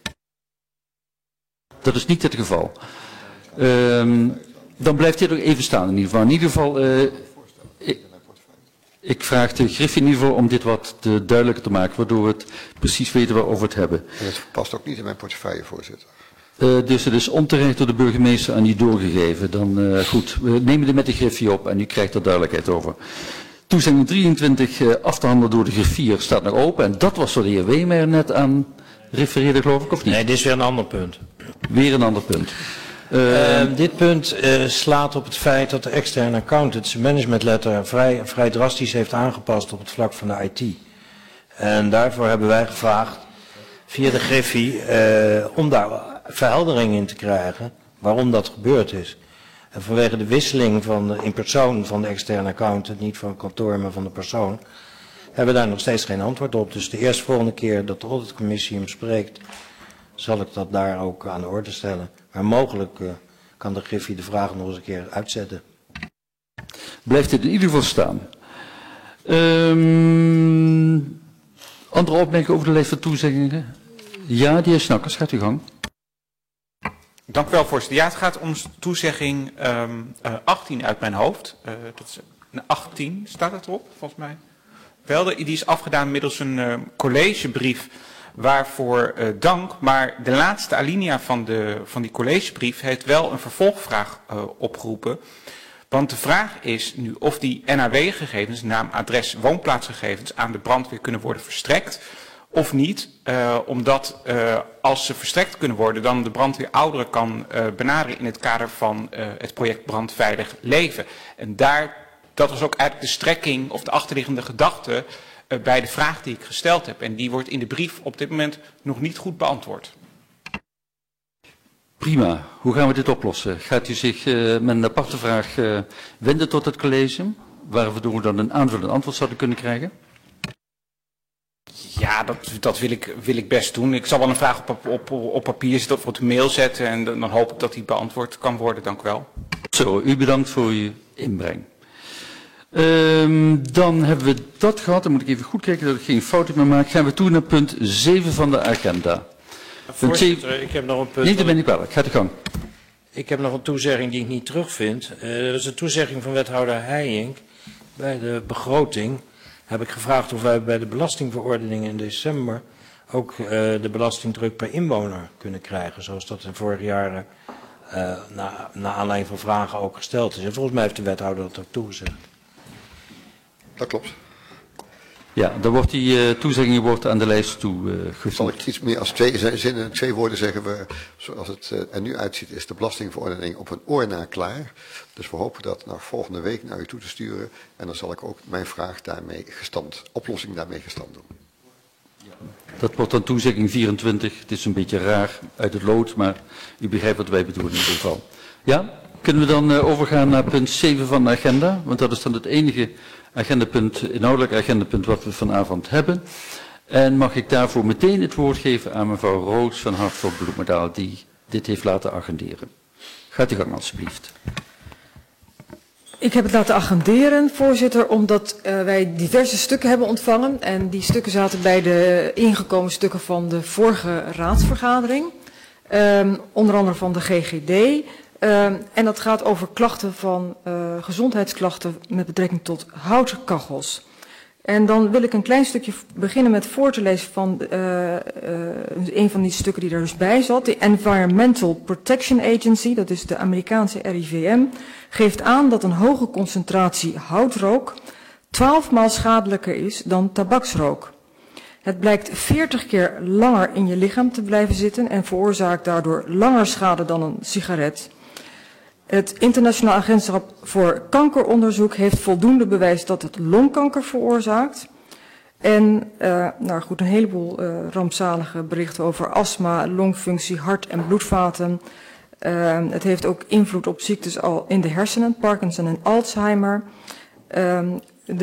S1: Dat is niet het geval. Um, dan blijft dit ook even staan in ieder geval. In ieder geval, uh, ik, ik vraag de Griffie in ieder geval om dit wat te duidelijker te maken, waardoor we het precies weten waarover we het hebben.
S10: En het past ook niet in mijn portefeuille, voorzitter.
S1: Uh, dus het is onterecht door de burgemeester aan u doorgegeven. Dan uh, goed, we nemen het met de Griffie op en u krijgt er duidelijkheid over. Toezegging drieëntwintig uh, af te handelen door de griffier staat nog open. En dat was waar de heer Weemeyer net aan refereerde, geloof ik, of niet?
S9: Nee, dit is weer een ander punt.
S1: Weer een ander punt.
S9: Uh, uh, dit punt uh, slaat op het feit dat de externe accountant zijn managementletter vrij, vrij drastisch heeft aangepast op het vlak van de I T. En daarvoor hebben wij gevraagd via de Griffie uh, om daar verheldering in te krijgen waarom dat gebeurd is. En vanwege de wisseling van de, in persoon van de externe accountant, niet van het kantoor, maar van de persoon, hebben we daar nog steeds geen antwoord op. Dus de eerste volgende keer dat de auditcommissie hem spreekt, zal ik dat daar ook aan de orde stellen. Maar mogelijk uh, kan de Griffie de vraag nog eens een keer uitzetten.
S1: Blijft dit in ieder geval staan. Um, andere opmerkingen over de lijst van toezeggingen? Ja, de heer Snakkers, gaat uw gang.
S11: Dank u wel, voorzitter. Ja, het gaat om toezegging um, uh, achttien uit mijn hoofd. Uh, dat is een achttien, staat het erop, volgens mij. Wel, die is afgedaan middels een uh, collegebrief, waarvoor uh, dank. Maar de laatste alinea van, de, van die collegebrief heeft wel een vervolgvraag uh, opgeroepen. Want de vraag is nu of die N A W-gegevens, naam, adres, woonplaatsgegevens, aan de brandweer kunnen worden verstrekt. Of niet, uh, omdat uh, als ze verstrekt kunnen worden, dan de brandweer ouderen kan uh, benaderen in het kader van uh, het project Brandveilig Leven. En daar, dat was ook eigenlijk de strekking of de achterliggende gedachte uh, bij de vraag die ik gesteld heb. En die wordt in de brief op dit moment nog niet goed beantwoord.
S1: Prima. Hoe gaan we dit oplossen? Gaat u zich uh, met een aparte vraag uh, wenden tot het college, waardoor we dan een aanvullend antwoord zouden kunnen krijgen?
S11: Ja, dat, dat wil, ik, wil ik best doen. Ik zal wel een vraag op, op, op papier zetten of op de mail zetten en dan hoop ik dat die beantwoord kan worden. Dank u wel.
S1: Zo, u bedankt voor uw inbreng. Um, dan hebben we dat gehad. Dan moet ik even goed kijken dat ik geen fouten meer maak. Gaan we toe naar punt zeven van de agenda.
S9: Voorzitter, ik heb nog een punt.
S1: Nee, dat ben ik wel. Ik ga de gang.
S9: Ik heb nog een toezegging die ik niet terugvind. Uh, dat is een toezegging van wethouder Heijink. Bij de begroting heb ik gevraagd of wij bij de belastingverordening in december ook uh, de belastingdruk per inwoner kunnen krijgen. Zoals dat in vorige jaren uh, na, na aanleiding van vragen ook gesteld is. En volgens mij heeft de wethouder dat ook toegezegd.
S10: Dat klopt.
S1: Ja, dan wordt die uh, toezegging wordt aan de lijst toegevoegd. Uh,
S10: Zal ik iets meer als twee zinnen, twee woorden zeggen we, zoals het uh, er nu uitziet, is de belastingverordening op een oor na klaar. Dus we hopen dat naar volgende week naar u toe te sturen. En dan zal ik ook mijn vraag daarmee gestand, oplossing daarmee gestand doen.
S1: Dat wordt dan toezegging vierentwintig. Het is een beetje raar uit het lood, maar u begrijpt wat wij bedoelen in ieder geval. Ja, kunnen we dan uh, overgaan naar punt zeven van de agenda? Want dat is dan het enige agendapunt, inhoudelijk agendapunt wat we vanavond hebben. En mag ik daarvoor meteen het woord geven aan mevrouw Roos van Hartog-Bloemendaal, die dit heeft laten agenderen. Gaat u gang alstublieft.
S5: Ik heb het laten agenderen, voorzitter, omdat uh, wij diverse stukken hebben ontvangen. En die stukken zaten bij de ingekomen stukken van de vorige raadsvergadering. Um, onder andere van de G G D. Um, en dat gaat over klachten van uh, gezondheidsklachten met betrekking tot houtkachels. En dan wil ik een klein stukje beginnen met voor te lezen van uh, uh, een van die stukken die er dus bij zat. De Environmental Protection Agency, dat is de Amerikaanse R I V M, geeft aan dat een hoge concentratie houtrook twaalf maal schadelijker is dan tabaksrook. Het blijkt veertig keer langer in je lichaam te blijven zitten en veroorzaakt daardoor langer schade dan een sigaret. Het Internationaal Agentschap voor Kankeronderzoek heeft voldoende bewijs dat het longkanker veroorzaakt. En uh, nou goed, een heleboel uh, rampzalige berichten over astma, longfunctie, hart- en bloedvaten. Uh, het heeft ook invloed op ziektes al in de hersenen, Parkinson en Alzheimer. Uh, de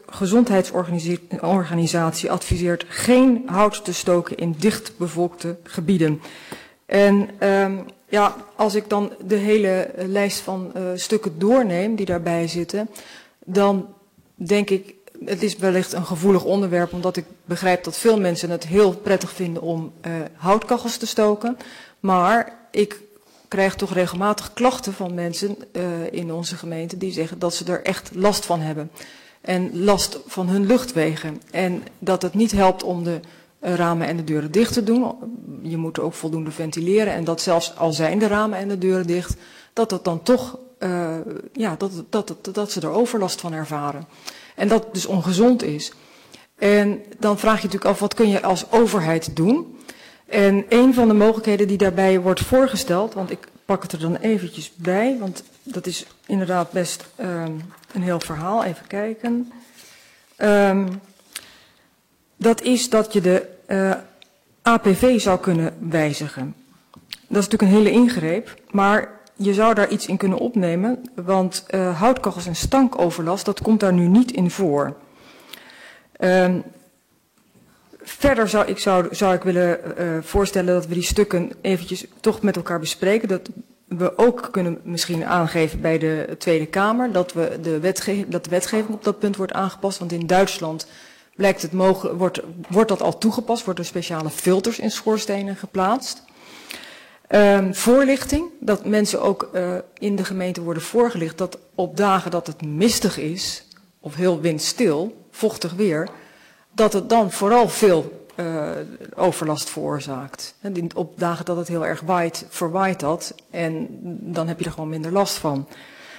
S5: Wereldgezondheidsorganisatie adviseert geen hout te stoken in dichtbevolkte gebieden. En uh, ja, als ik dan de hele lijst van uh, stukken doorneem die daarbij zitten, dan denk ik, het is wellicht een gevoelig onderwerp, omdat ik begrijp dat veel mensen het heel prettig vinden om uh, houtkachels te stoken. Maar ik krijg toch regelmatig klachten van mensen uh, in onze gemeente die zeggen dat ze er echt last van hebben. En last van hun luchtwegen. En dat het niet helpt om de ramen en de deuren dicht te doen. Je moet ook voldoende ventileren. En dat zelfs al zijn de ramen en de deuren dicht, dat het dan toch, uh, ja, dat, dat, dat, dat ze er overlast van ervaren. En dat het dus ongezond is. En dan vraag je natuurlijk af, wat kun je als overheid doen? En een van de mogelijkheden die daarbij wordt voorgesteld, want ik pak het er dan eventjes bij, want dat is inderdaad best um, een heel verhaal. Even kijken. Um, dat is dat je de uh, A P V zou kunnen wijzigen. Dat is natuurlijk een hele ingreep, maar je zou daar iets in kunnen opnemen, want uh, houtkachels en stankoverlast, dat komt daar nu niet in voor. Um, verder zou ik, zou, zou ik willen uh, voorstellen dat we die stukken eventjes toch met elkaar bespreken. Dat we ook kunnen misschien aangeven bij de Tweede Kamer dat, we de, wetge dat de wetgeving op dat punt wordt aangepast. Want in Duitsland blijkt het mogelijk, wordt, wordt dat al toegepast, worden er speciale filters in schoorstenen geplaatst. Um, voorlichting, dat mensen ook uh, in de gemeente worden voorgelicht dat op dagen dat het mistig is, of heel windstil, vochtig weer, dat het dan vooral veel uh, overlast veroorzaakt. En op dagen dat het heel erg waait, verwaait dat en dan heb je er gewoon minder last van.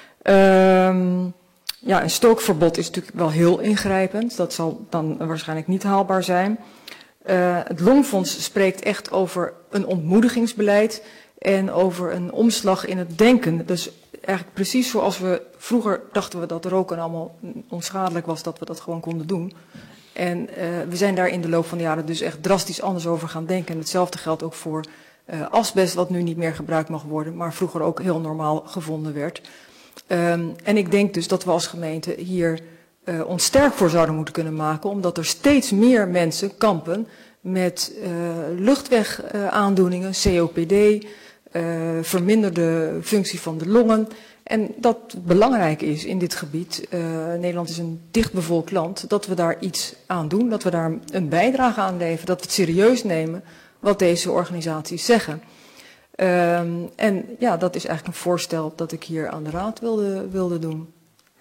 S5: Um, ja, een stookverbod is natuurlijk wel heel ingrijpend, dat zal dan waarschijnlijk niet haalbaar zijn. Uh, het Longfonds spreekt echt over een ontmoedigingsbeleid en over een omslag in het denken. Dus eigenlijk precies zoals we vroeger dachten we dat roken allemaal onschadelijk was, dat we dat gewoon konden doen. En uh, we zijn daar in de loop van de jaren dus echt drastisch anders over gaan denken. En hetzelfde geldt ook voor uh, asbest, wat nu niet meer gebruikt mag worden, maar vroeger ook heel normaal gevonden werd. Um, en ik denk dus dat we als gemeente hier uh, ons sterk voor zouden moeten kunnen maken, omdat er steeds meer mensen kampen met uh, luchtwegaandoeningen, uh, C O P D, uh, verminderde functie van de longen. En dat het belangrijk is in dit gebied, uh, Nederland is een dichtbevolkt land, dat we daar iets aan doen, dat we daar een bijdrage aan leveren, dat we het serieus nemen wat deze organisaties zeggen. Um, en ja, dat is eigenlijk een voorstel dat ik hier aan de Raad wilde, wilde doen.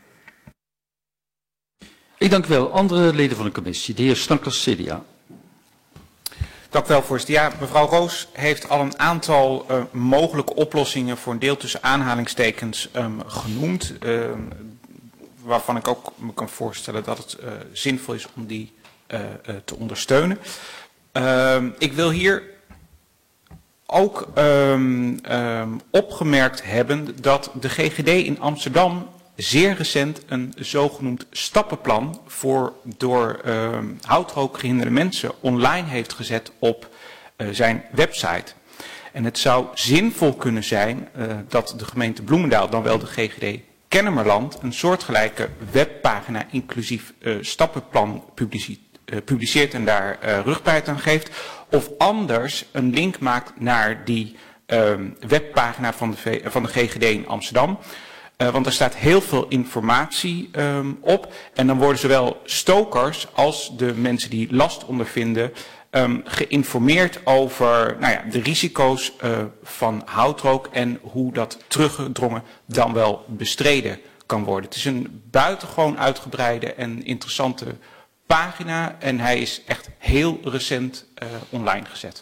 S1: Ik dank u wel. Andere leden van de commissie, de heer Snakkers, C D A.
S11: Dank u wel, voorzitter. Ja, mevrouw Roos heeft al een aantal uh, mogelijke oplossingen voor een deel tussen aanhalingstekens um, genoemd. Um, waarvan ik ook me kan voorstellen dat het uh, zinvol is om die uh, uh, te ondersteunen. Uh, ik wil hier ook um, um, opgemerkt hebben dat de G G D in Amsterdam zeer recent een zogenoemd stappenplan voor door uh, houtrookgehinderde mensen online heeft gezet op uh, zijn website. En het zou zinvol kunnen zijn uh, dat de gemeente Bloemendaal, dan wel de G G D Kennemerland, een soortgelijke webpagina inclusief uh, stappenplan publici uh, publiceert en daar uh, rugbaarheid aan geeft. Of anders een link maakt naar die uh, webpagina van de, v van de G G D in Amsterdam. Uh, want er staat heel veel informatie um, op. En dan worden zowel stokers als de mensen die last ondervinden um, geïnformeerd over nou ja, de risico's uh, van houtrook en hoe dat teruggedrongen dan wel bestreden kan worden. Het is een buitengewoon uitgebreide en interessante pagina en hij is echt heel recent uh, online gezet.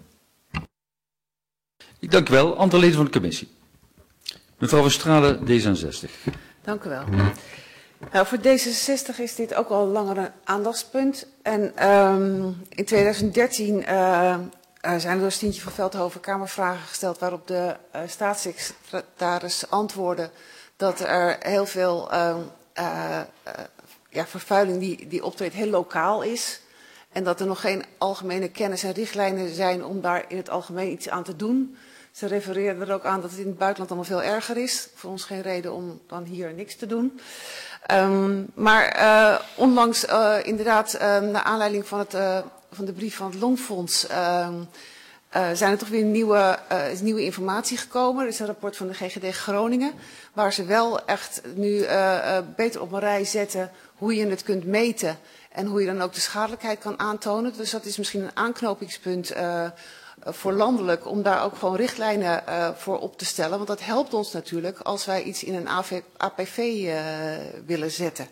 S1: Ik dank u wel. Andere leden van de commissie. Mevrouw van Stralen, D zesenzestig. Dank
S8: u wel. Nou, voor D zesenzestig is dit ook al langer een aandachtspunt. En um, in tweeduizend dertien uh, uh, zijn er door Stientje van Veldhoven kamervragen gesteld waarop de uh, staatssecretaris antwoordde dat er heel veel uh, uh, uh, ja, vervuiling die, die optreedt heel lokaal is. En dat er nog geen algemene kennis en richtlijnen zijn om daar in het algemeen iets aan te doen. Ze refereerden er ook aan dat het in het buitenland allemaal veel erger is. Voor ons geen reden om dan hier niks te doen. Um, maar uh, onlangs uh, inderdaad, uh, naar aanleiding van, het, uh, van de brief van het Longfonds, uh, uh, zijn er toch weer nieuwe, uh, is nieuwe informatie gekomen. Er is een rapport van de G G D Groningen, waar ze wel echt nu uh, uh, beter op een rij zetten hoe je het kunt meten en hoe je dan ook de schadelijkheid kan aantonen. Dus dat is misschien een aanknopingspunt uh, voor landelijk om daar ook gewoon richtlijnen uh, voor op te stellen. Want dat helpt ons natuurlijk als wij iets in een A P V uh, willen zetten.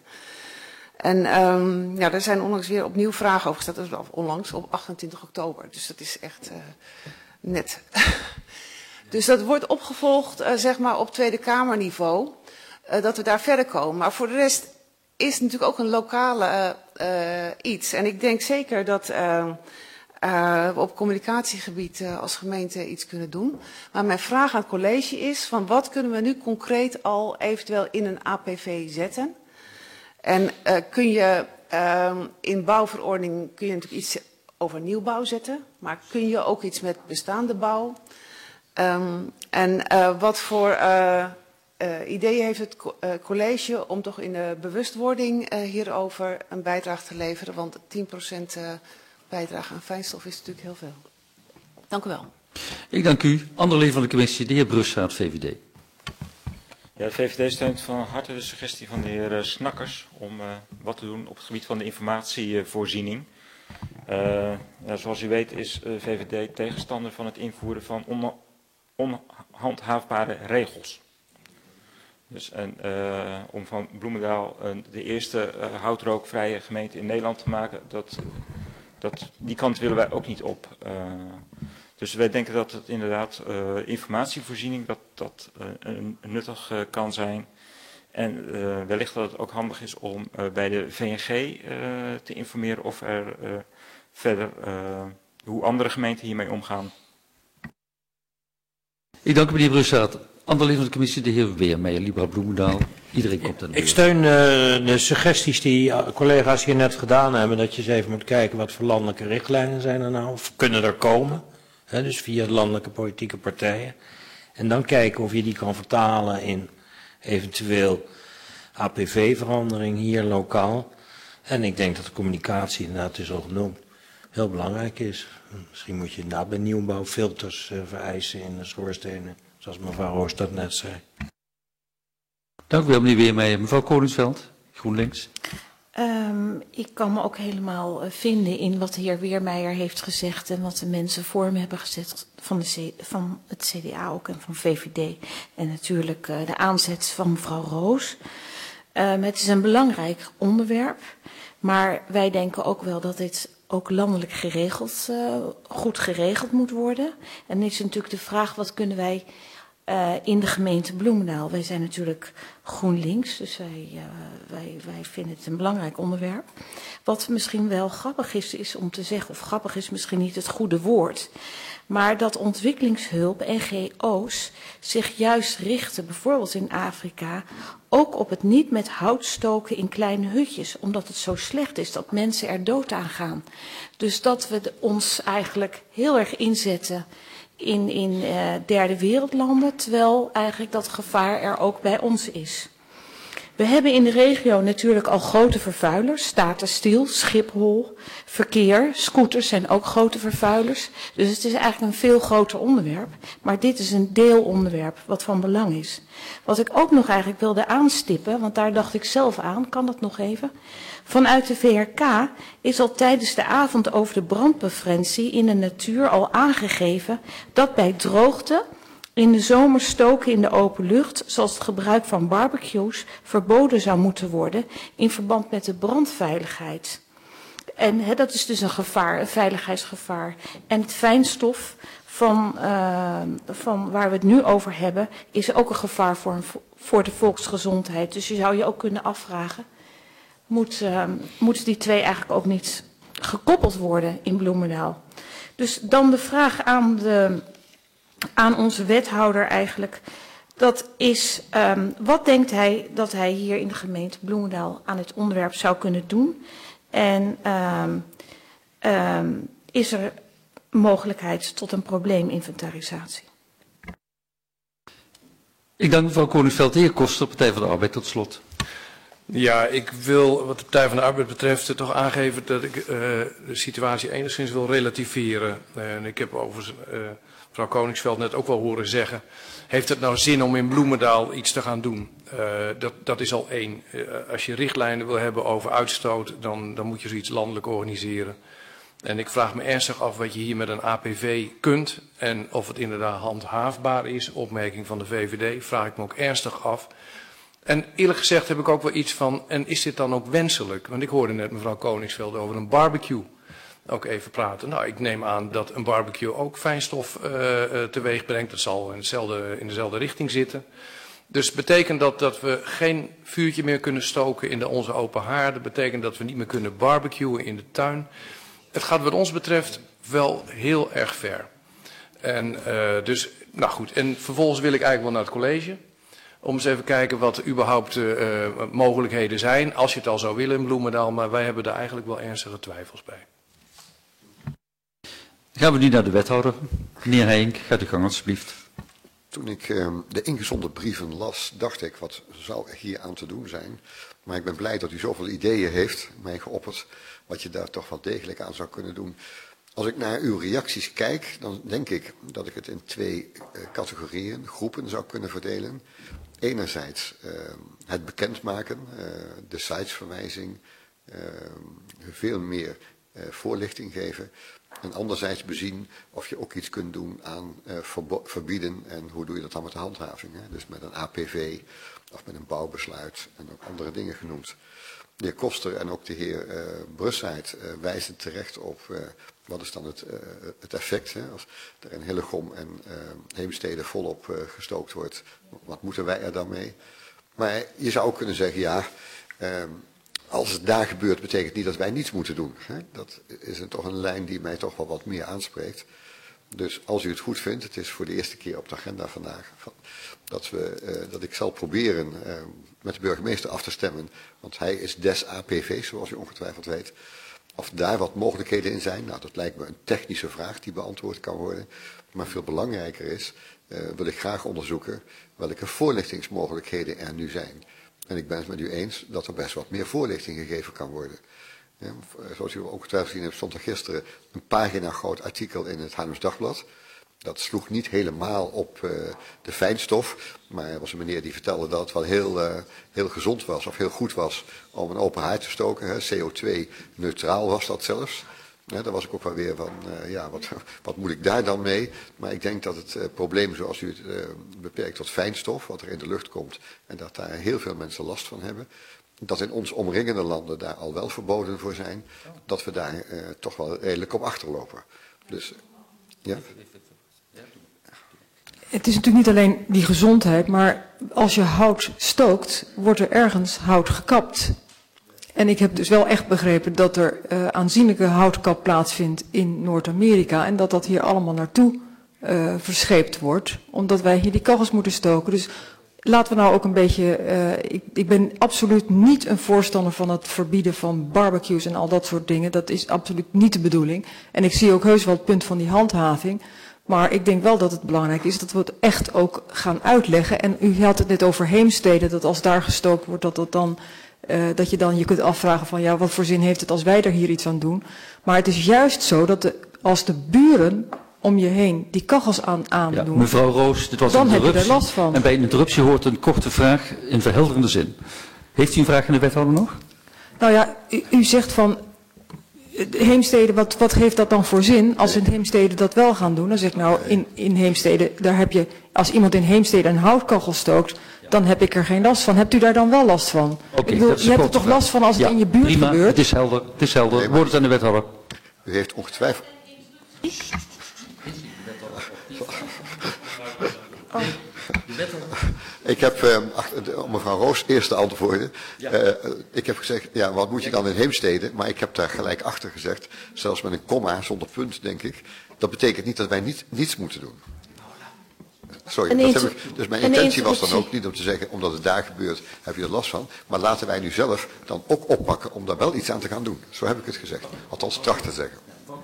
S8: En um, ja, er zijn onlangs weer opnieuw vragen over gesteld. Dat is onlangs op achtentwintig oktober. Dus dat is echt uh, net. Dus dat wordt opgevolgd uh, zeg maar op Tweede Kamerniveau. Uh, dat we daar verder komen. Maar voor de rest is het natuurlijk ook een lokale uh, uh, iets. En ik denk zeker dat Uh, Uh, we op communicatiegebied uh, als gemeente iets kunnen doen. Maar mijn vraag aan het college is van wat kunnen we nu concreet al eventueel in een A P V zetten? En uh, kun je uh, in bouwverordening kun je natuurlijk iets over nieuwbouw zetten, maar kun je ook iets met bestaande bouw? Um, en uh, wat voor uh, uh, ideeën heeft het co uh, college om toch in de bewustwording uh, hierover een bijdrage te leveren? Want tien procent uh, bijdrage aan fijnstof is natuurlijk heel veel. Dank u wel.
S1: Ik dank u. Andere leden van de commissie, de heer Brussaert, V V D.
S6: Ja, de V V D steunt van harte de suggestie van de heer uh, Snakkers om uh, wat te doen op het gebied van de informatievoorziening. Uh, ja, zoals u weet is uh, V V D tegenstander van het invoeren van on onhandhaafbare regels. Dus en, uh, om van Bloemendaal uh, de eerste uh, houtrookvrije gemeente in Nederland te maken, dat, dat, die kant willen wij ook niet op. Uh, dus wij denken dat het inderdaad uh, informatievoorziening dat, dat uh, een, nuttig uh, kan zijn. En uh, wellicht dat het ook handig is om uh, bij de V N G uh, te informeren of er uh, verder uh, hoe andere gemeenten hiermee omgaan.
S1: Ik dank u meneer Brussaert. Andere leden van de commissie, de heer Weermeijer, Libra Bloemendaal. Iedereen komt aan de
S9: Ik steun uh, de suggesties die collega's hier net gedaan hebben, dat je eens even moet kijken wat voor landelijke richtlijnen zijn er nou, of kunnen er komen, hè, dus via landelijke politieke partijen. En dan kijken of je die kan vertalen in eventueel A P V-verandering hier lokaal. En ik denk dat de communicatie, inderdaad, het is al genoemd, heel belangrijk is. Misschien moet je inderdaad bij nieuwbouw filters uh, vereisen in de schoorstenen, zoals mevrouw Roos dat net zei.
S1: Dank u wel, meneer Weermeijer. Mevrouw Koningsveld, GroenLinks.
S2: Um, ik kan me ook helemaal uh, vinden in wat de heer Weermeijer heeft gezegd en wat de mensen voor me hebben gezet van, de C van het C D A ook en van V V D. En natuurlijk uh, de aanzet van mevrouw Roos. Um, het is een belangrijk onderwerp, maar wij denken ook wel dat dit ook landelijk geregeld, uh, goed geregeld moet worden. En dan is natuurlijk de vraag, wat kunnen wij uh, in de gemeente Bloemendaal? Wij zijn natuurlijk GroenLinks, dus wij, uh, wij, wij vinden het een belangrijk onderwerp. Wat misschien wel grappig is, is om te zeggen, of grappig is misschien niet het goede woord, maar dat ontwikkelingshulp, N G O's, zich juist richten, bijvoorbeeld in Afrika, Ook op het niet met hout stoken in kleine hutjes, omdat het zo slecht is dat mensen er dood aan gaan. Dus dat we de, ons eigenlijk heel erg inzetten in, in uh, derde wereldlanden, terwijl eigenlijk dat gevaar er ook bij ons is. We hebben in de regio natuurlijk al grote vervuilers, Statistiel, Schiphol, verkeer, scooters zijn ook grote vervuilers. Dus het is eigenlijk een veel groter onderwerp, maar dit is een deelonderwerp wat van belang is. Wat ik ook nog eigenlijk wilde aanstippen, want daar dacht ik zelf aan, kan dat nog even? Vanuit de V R K is al tijdens de avond over de brandpreventie in de natuur al aangegeven dat bij droogte in de zomer stoken in de open lucht, zoals het gebruik van barbecues, verboden zou moeten worden in verband met de brandveiligheid. En he, dat is dus een gevaar, een veiligheidsgevaar. En het fijnstof van, uh, van waar we het nu over hebben, is ook een gevaar voor, een, voor de volksgezondheid. Dus je zou je ook kunnen afvragen, moet, uh, moeten die twee eigenlijk ook niet gekoppeld worden in Bloemendaal? Dus dan de vraag aan de... aan onze wethouder eigenlijk, dat is, um, wat denkt hij dat hij hier in de gemeente Bloemendaal aan het onderwerp zou kunnen doen? En um, um, is er mogelijkheid tot een probleeminventarisatie?
S1: Ik dank mevrouw Koningsveld. De heer Koster, Partij van de Arbeid, tot slot.
S7: Ja, ik wil wat de Partij van de Arbeid betreft toch aangeven dat ik uh, de situatie enigszins wil relativeren. Uh, en ik heb overigens uh, mevrouw Koningsveld net ook wel horen zeggen, heeft het nou zin om in Bloemendaal iets te gaan doen? Uh, dat, dat is al één. Uh, als je richtlijnen wil hebben over uitstoot, dan, dan moet je zoiets landelijk organiseren. En ik vraag me ernstig af wat je hier met een A P V kunt en of het inderdaad handhaafbaar is. Opmerking van de V V D vraag ik me ook ernstig af. En eerlijk gezegd heb ik ook wel iets van, en is dit dan ook wenselijk? Want ik hoorde net mevrouw Koningsveld over een barbecue ook even praten. Nou, ik neem aan dat een barbecue ook fijnstof uh, uh, teweeg brengt. Dat zal in, hetzelfde, in dezelfde richting zitten. Dus betekent dat dat we geen vuurtje meer kunnen stoken in de, onze open haarden. Betekent dat we niet meer kunnen barbecuen in de tuin. Het gaat wat ons betreft wel heel erg ver. En uh, dus, nou goed. En vervolgens wil ik eigenlijk wel naar het college. Om eens even kijken wat er überhaupt uh, mogelijkheden zijn. Als je het al zou willen in Bloemendaal. Maar wij hebben daar eigenlijk wel ernstige twijfels bij.
S1: Gaan we nu naar de wethouder. Meneer Heijink, gaat u gang alstublieft.
S10: Toen ik uh, de ingezonden brieven las, dacht ik, wat zou hier aan te doen zijn? Maar ik ben blij dat u zoveel ideeën heeft, mij geopperd, wat je daar toch wel degelijk aan zou kunnen doen. Als ik naar uw reacties kijk, dan denk ik dat ik het in twee uh, categorieën, groepen zou kunnen verdelen. Enerzijds uh, het bekendmaken, uh, de sitesverwijzing, uh, veel meer uh, voorlichting geven. En anderzijds bezien of je ook iets kunt doen aan uh, verbieden en hoe doe je dat dan met de handhaving. Hè? Dus met een A P V of met een bouwbesluit en ook andere dingen genoemd. De heer Koster en ook de heer uh, Brussaert uh, wijzen terecht op uh, wat is dan het, uh, het effect. Hè? Als er in Hillegom en uh, Heemstede volop uh, gestookt wordt, wat moeten wij er dan mee? Maar je zou ook kunnen zeggen, ja, uh, als het daar gebeurt, betekent niet dat wij niets moeten doen. Hè? Dat is een, toch een lijn die mij toch wel wat meer aanspreekt. Dus als u het goed vindt, het is voor de eerste keer op de agenda vandaag, dat, we, uh, dat ik zal proberen uh, met de burgemeester af te stemmen, want hij is des A P V's, zoals u ongetwijfeld weet. Of daar wat mogelijkheden in zijn, nou dat lijkt me een technische vraag die beantwoord kan worden. Maar veel belangrijker is, uh, wil ik graag onderzoeken welke voorlichtingsmogelijkheden er nu zijn. En ik ben het met u eens dat er best wat meer voorlichting gegeven kan worden. Ja, zoals u ook getwijfeld gezien hebt, stond er gisteren een pagina groot artikel in het Haarlems Dagblad. Dat sloeg niet helemaal op uh, de fijnstof, maar er was een meneer die vertelde dat het wel heel, uh, heel gezond was of heel goed was om een open haard te stoken. Hè. C O twee neutraal was dat zelfs. Ja, daar was ik ook wel weer van, uh, ja, wat, wat moet ik daar dan mee? Maar ik denk dat het uh, probleem zoals u het uh, beperkt tot fijnstof, wat er in de lucht komt, en dat daar heel veel mensen last van hebben, dat in ons omringende landen daar al wel verboden voor zijn, dat we daar uh, toch wel redelijk op achterlopen. Dus, ja.
S5: Het is natuurlijk niet alleen die gezondheid, maar als je hout stookt, wordt er ergens hout gekapt. En ik heb dus wel echt begrepen dat er uh, aanzienlijke houtkap plaatsvindt in Noord-Amerika en dat dat hier allemaal naartoe uh, verscheept wordt, omdat wij hier die kachels moeten stoken. Dus laten we nou ook een beetje, uh, ik, ik ben absoluut niet een voorstander van het verbieden van barbecues en al dat soort dingen. Dat is absoluut niet de bedoeling. En ik zie ook heus wel het punt van die handhaving. Maar ik denk wel dat het belangrijk is dat we het echt ook gaan uitleggen. En u had het net over Heemstede, dat als daar gestookt wordt, dat, dat, dan, uh, dat je dan je kunt afvragen van ja, wat voor zin heeft het als wij er hier iets aan doen. Maar het is juist zo dat de, als de buren om je heen die kachels aan aandoen.
S1: Ja, mevrouw Roos, dit was
S5: dan
S1: een interruptie.
S5: heb je er last van.
S1: En bij een interruptie hoort een korte vraag in verhelderende zin. Heeft u een vraag aan de wethouder nog?
S5: Nou ja, u, u zegt van Heemstede, wat, wat geeft dat dan voor zin als in Heemstede dat wel gaan doen? Dan zeg ik nou, in, in Heemstede, daar heb je, als iemand in Heemstede een houtkachel stookt, dan heb ik er geen last van. Hebt u daar dan wel last van?
S1: Okay,
S5: ik bedoel, je hebt er toch last van als het
S1: ja,
S5: in je buurt
S1: prima,
S5: gebeurt?
S1: Het is helder, het is helder.
S10: Nee,
S1: Woord het aan de wethouder.
S10: U heeft ongetwijfeld...
S2: Oh.
S10: Ik heb, uh, om mevrouw Roos eerst te antwoorden, ja. uh, ik heb gezegd, ja, wat moet je dan in Heemstede? Maar ik heb daar gelijk achter gezegd, zelfs met een komma zonder punt, denk ik. Dat betekent niet dat wij niet, niets moeten doen. Sorry, dat heb ik, dus mijn intentie was dan ook niet om te zeggen, omdat het daar gebeurt, heb je er last van. Maar laten wij nu zelf dan ook oppakken om daar wel iets aan te gaan doen. Zo heb ik het gezegd. Althans, tracht te zeggen.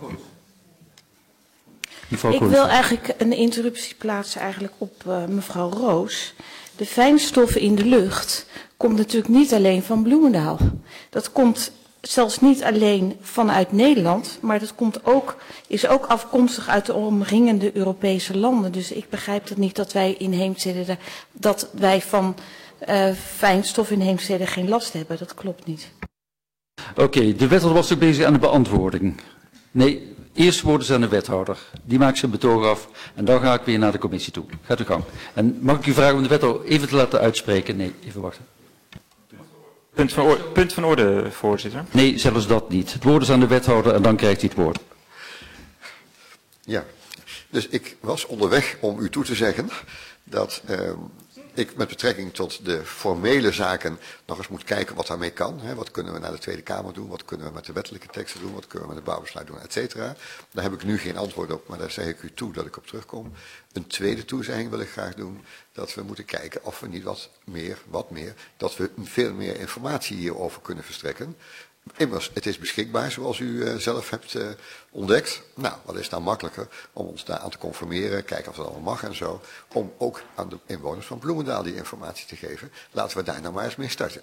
S2: Ik wil eigenlijk een interruptie plaatsen eigenlijk op uh, mevrouw Roos. De fijnstoffen in de lucht komt natuurlijk niet alleen van Bloemendaal. Dat komt zelfs niet alleen vanuit Nederland, maar dat komt ook, is ook afkomstig uit de omringende Europese landen. Dus ik begrijp het niet dat wij in Heemstede, dat wij van uh, fijnstof in Heemstede geen last hebben. Dat klopt niet.
S1: Oké, okay, de wethouder was ook bezig aan de beantwoording. Nee. Eerst woorden ze aan de wethouder. Die maakt zijn betoog af. En dan ga ik weer naar de commissie toe. Gaat u gang. En mag ik u vragen om de wethouder even te laten uitspreken? Nee, even wachten.
S6: Punt van orde, punt van orde voorzitter.
S1: Nee, zelfs dat niet. Het woord is aan de wethouder en dan krijgt hij het woord.
S10: Ja, dus ik was onderweg om u toe te zeggen dat uh, ik met betrekking tot de formele zaken nog eens moet kijken wat daarmee kan. Hè. Wat kunnen we naar de Tweede Kamer doen? Wat kunnen we met de wettelijke teksten doen? Wat kunnen we met het bouwbesluit doen? Et cetera. Daar heb ik nu geen antwoord op, maar daar zeg ik u toe dat ik op terugkom. Een tweede toezegging wil ik graag doen, dat we moeten kijken of we niet wat meer, wat meer, dat we veel meer informatie hierover kunnen verstrekken. Immers, het is beschikbaar zoals u uh, zelf hebt uh, ontdekt. Nou, wat is nou makkelijker om ons daar aan te conformeren, kijken of dat allemaal mag en zo. Om ook aan de inwoners van Bloemendaal die informatie te geven. Laten we daar nou maar eens mee starten.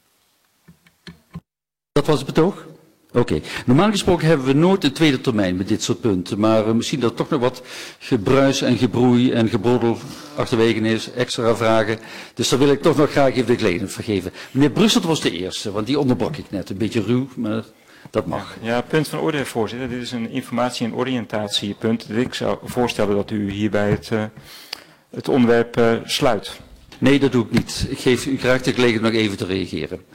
S1: Dat was het betoog? Oké. Okay. Normaal gesproken hebben we nooit een tweede termijn met dit soort punten. Maar uh, misschien dat er toch nog wat gebruis en gebroei en gebroddel achterwege is. Extra vragen. Dus daar wil ik toch nog graag even de gelegenheid vergeven. Meneer Brussel was de eerste, want die onderbrak ik net. Een beetje ruw, maar dat mag.
S6: Ja, punt van orde, voorzitter. Dit is een informatie- en oriëntatiepunt. Ik zou voorstellen dat u hierbij het, uh, het onderwerp uh, sluit.
S1: Nee, dat doe ik niet. Ik geef u graag de gelegenheid nog even te reageren.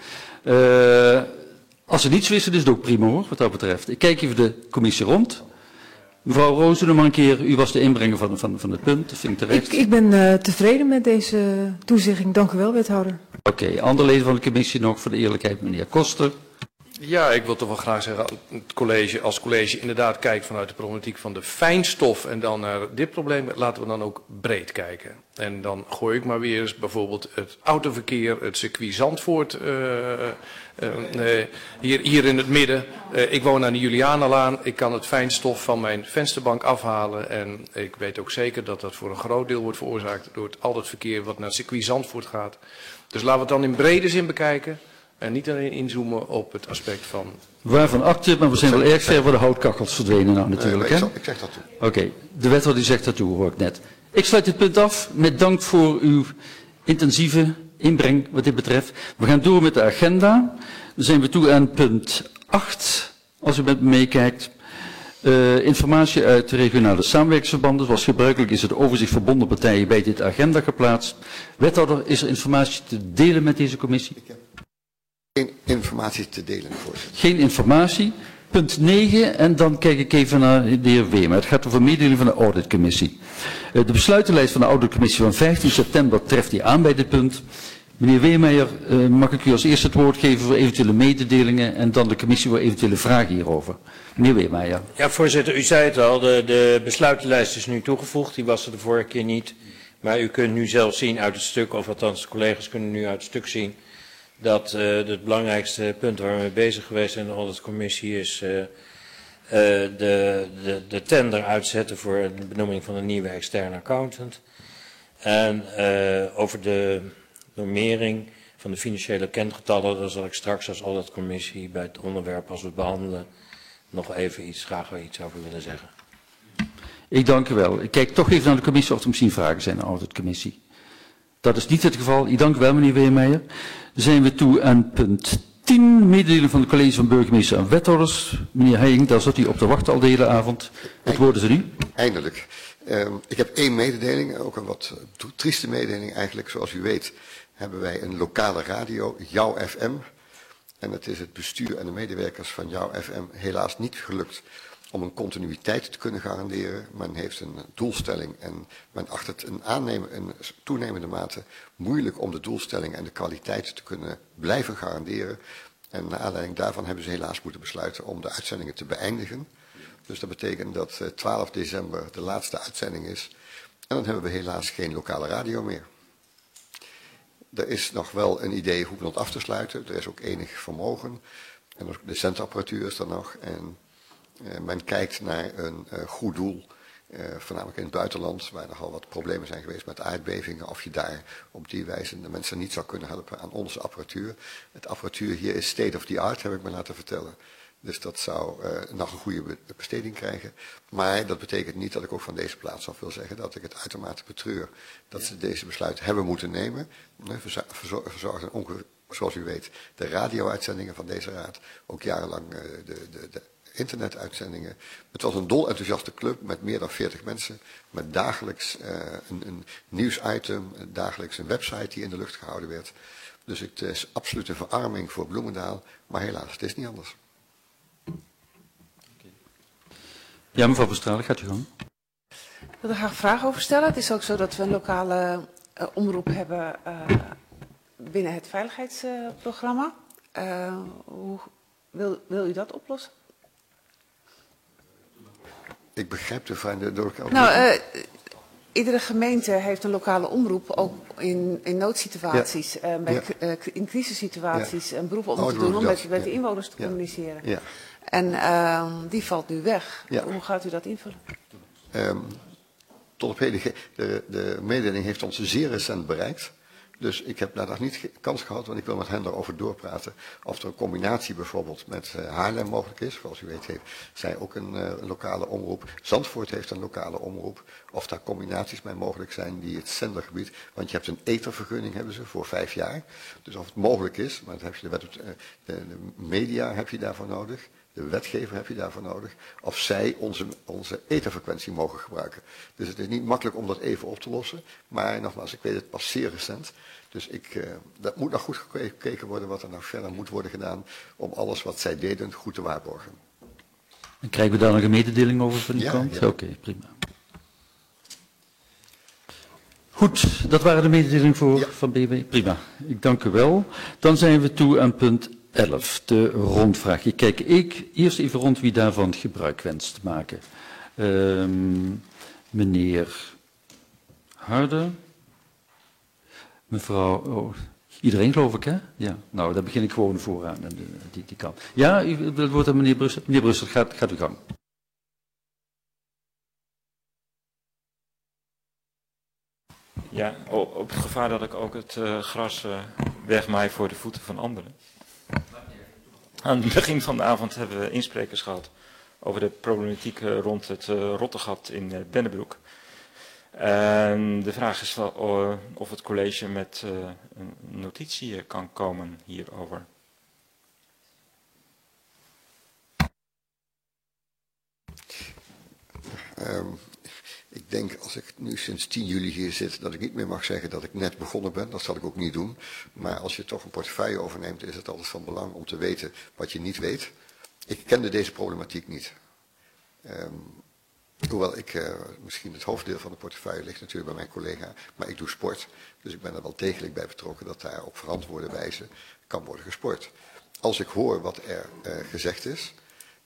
S1: Uh, Als ze niets wisten, is het ook prima hoor, wat dat betreft. Ik kijk even de commissie rond. Mevrouw Roos, nog maar een keer, u was de inbrenger van, van, van het punt, dat vind ik terecht.
S5: Ik, ik ben uh, tevreden met deze toezegging, dank u wel, wethouder.
S1: Oké, okay, andere leden van de commissie nog, voor de eerlijkheid, meneer Koster.
S7: Ja, ik wil toch wel graag zeggen, het college, als college inderdaad kijkt vanuit de problematiek van de fijnstof en dan naar dit probleem, laten we dan ook breed kijken. En dan gooi ik maar weer eens bijvoorbeeld het autoverkeer, het circuit Zandvoort, uh, uh, uh, hier, hier in het midden. Uh, ik woon aan de Julianalaan, ik kan het fijnstof van mijn vensterbank afhalen en ik weet ook zeker dat dat voor een groot deel wordt veroorzaakt door het, al het verkeer wat naar het circuit Zandvoort gaat. Dus laten we het dan in brede zin bekijken. En niet alleen inzoomen op het aspect van...
S1: Waarvan acte, maar we zijn wel erg ver voor de houtkachels verdwenen nou natuurlijk.
S10: Nee,
S1: hè?
S10: ik, ik zeg dat toe.
S1: Oké, okay. De wethouder die zegt dat toe, hoor ik net. Ik sluit dit punt af met dank voor uw intensieve inbreng wat dit betreft. We gaan door met de agenda. Dan zijn we toe aan punt acht, als u met me meekijkt. Uh, informatie uit de regionale samenwerkingsverbanden. Zoals gebruikelijk is het overzicht verbonden partijen bij dit agenda geplaatst. Wethouder, is er informatie te delen met deze commissie?
S10: Geen informatie te delen, voorzitter.
S1: Geen informatie. Punt negen, en dan kijk ik even naar de heer Weemer. Het gaat over mededeling van de auditcommissie. Uh, de besluitenlijst van de auditcommissie van vijftien september treft die aan bij dit punt. Meneer Weemeyer, uh, mag ik u als eerste het woord geven voor eventuele mededelingen en dan de commissie voor eventuele vragen hierover. Meneer Weemeyer.
S9: Ja, voorzitter, u zei het al, de, de besluitenlijst is nu toegevoegd, die was er de vorige keer niet. Maar u kunt nu zelf zien uit het stuk, of althans de collega's kunnen nu uit het stuk zien, dat uh, het belangrijkste punt waar we mee bezig geweest zijn in de auditcommissie is uh, uh, de, de, de tender uitzetten voor de benoeming van een nieuwe externe accountant. En uh, over de normering van de financiële kengetallen, daar zal ik straks als auditcommissie bij het onderwerp als we het behandelen nog even iets, graag weer iets over willen zeggen.
S1: Ik dank u wel. Ik kijk toch even naar de commissie of er misschien vragen zijn aan de auditcommissie. Dat is niet het geval. Ik dank u wel, meneer Weermeijer. Dan zijn we toe aan punt tien, mededeling van het college van burgemeester en wethouders. Meneer Heijing, daar zat u op te wachten al de hele avond. Het woord is aan u.
S10: Eindelijk. Um, ik heb één mededeling, ook een wat uh, trieste mededeling eigenlijk. Zoals u weet hebben wij een lokale radio, Jouw F M. En het is het bestuur en de medewerkers van Jouw F M helaas niet gelukt om een continuïteit te kunnen garanderen. Men heeft een doelstelling en men acht het een, aannemen, een toenemende mate moeilijk om de doelstelling en de kwaliteit te kunnen blijven garanderen. En naar aanleiding daarvan hebben ze helaas moeten besluiten om de uitzendingen te beëindigen. Dus dat betekent dat twaalf december de laatste uitzending is. En dan hebben we helaas geen lokale radio meer. Er is nog wel een idee hoe dat af te sluiten. Er is ook enig vermogen. En de zendapparatuur is er nog. En uh, men kijkt naar een uh, goed doel. Uh, voornamelijk in het buitenland, waar nogal wat problemen zijn geweest met aardbevingen. Of je daar op die wijze de mensen niet zou kunnen helpen aan onze apparatuur. Het apparatuur hier is state of the art, heb ik me laten vertellen. Dus dat zou uh, nog een goede besteding krijgen. Maar dat betekent niet dat ik ook van deze plaats af wil zeggen dat ik het uitermate betreur dat ze deze besluit hebben moeten nemen. We verzorgden ongeveer, zoals u weet, de radio-uitzendingen van deze raad. Ook jarenlang uh, de, de, de internetuitzendingen. Het was een dol enthousiaste club met meer dan veertig mensen. Met dagelijks uh, een, een nieuwsitem, dagelijks een website die in de lucht gehouden werd. Dus het is absoluut een verarming voor Bloemendaal. Maar helaas, het is niet anders.
S1: Ja, mevrouw Verstralen, gaat u gang.
S8: Ik wil er graag vragen over stellen. Het is ook zo dat we een lokale uh, omroep hebben uh, binnen het veiligheidsprogramma. Uh, uh, hoe wil, wil u dat oplossen?
S10: Ik begrijp de vraag door elkaar.
S8: Nou, uh, iedere gemeente heeft een lokale omroep, ook in, in noodsituaties, ja. uh, bij, ja. uh, in crisissituaties, ja. een beroep om oh, te doen om met, met de inwoners te ja. communiceren. Ja. En uh, die valt nu weg. Ja. Hoe gaat u dat invullen?
S10: Um, tot op heden, de, de mededeling heeft ons zeer recent bereikt. Dus ik heb daar nog niet kans gehad, want ik wil met hen daarover doorpraten. Of er een combinatie bijvoorbeeld met uh, Haarlem mogelijk is. Zoals u weet heeft zij ook een, uh, een lokale omroep. Zandvoort heeft een lokale omroep. Of daar combinaties mee mogelijk zijn die het zendergebied. Want je hebt een ethervergunning hebben ze voor vijf jaar. Dus of het mogelijk is, maar dat heb je de, wet, uh, de, de media heb je daarvoor nodig. De wetgever heb je daarvoor nodig. Of zij onze, onze etherfrequentie mogen gebruiken. Dus het is niet makkelijk om dat even op te lossen. Maar nogmaals, ik weet het pas zeer recent. Dus ik, uh, dat moet nog goed gekeken worden wat er nog verder moet worden gedaan. Om alles wat zij deden goed te waarborgen.
S1: En krijgen we daar nog een mededeling over van die
S10: ja,
S1: kant?
S10: Ja.
S1: Oké, okay, prima. Goed, dat waren de mededelingen voor ja. van B W. Prima, ik dank u wel. Dan zijn we toe aan punt elf, de rondvraag. Ik kijk ik eerst even rond wie daarvan gebruik wenst te maken. Um, meneer Harden. Mevrouw, oh, iedereen geloof ik, hè? Ja, nou, daar begin ik gewoon vooraan, die, die kant. Ja, u wilt woord aan meneer Brussel. Meneer Brussel, gaat, gaat uw gang.
S6: Ja, op het gevaar dat ik ook het uh, gras uh, wegmaai voor de voeten van anderen. Aan het begin van de avond hebben we insprekers gehad over de problematiek uh, rond het uh, rottegat in uh, Bennebroek. En de vraag is wel uh, of het college met uh, een notitie uh, kan komen hierover.
S10: Um, ik denk als ik nu sinds tien juli hier zit dat ik niet meer mag zeggen dat ik net begonnen ben. Dat zal ik ook niet doen. Maar als je toch een portefeuille overneemt is het altijd van belang om te weten wat je niet weet. Ik kende deze problematiek niet. Um, Hoewel ik, uh, misschien het hoofddeel van de portefeuille ligt natuurlijk bij mijn collega, maar ik doe sport. Dus ik ben er wel degelijk bij betrokken dat daar op verantwoorde wijze kan worden gesport. Als ik hoor wat er uh, gezegd is,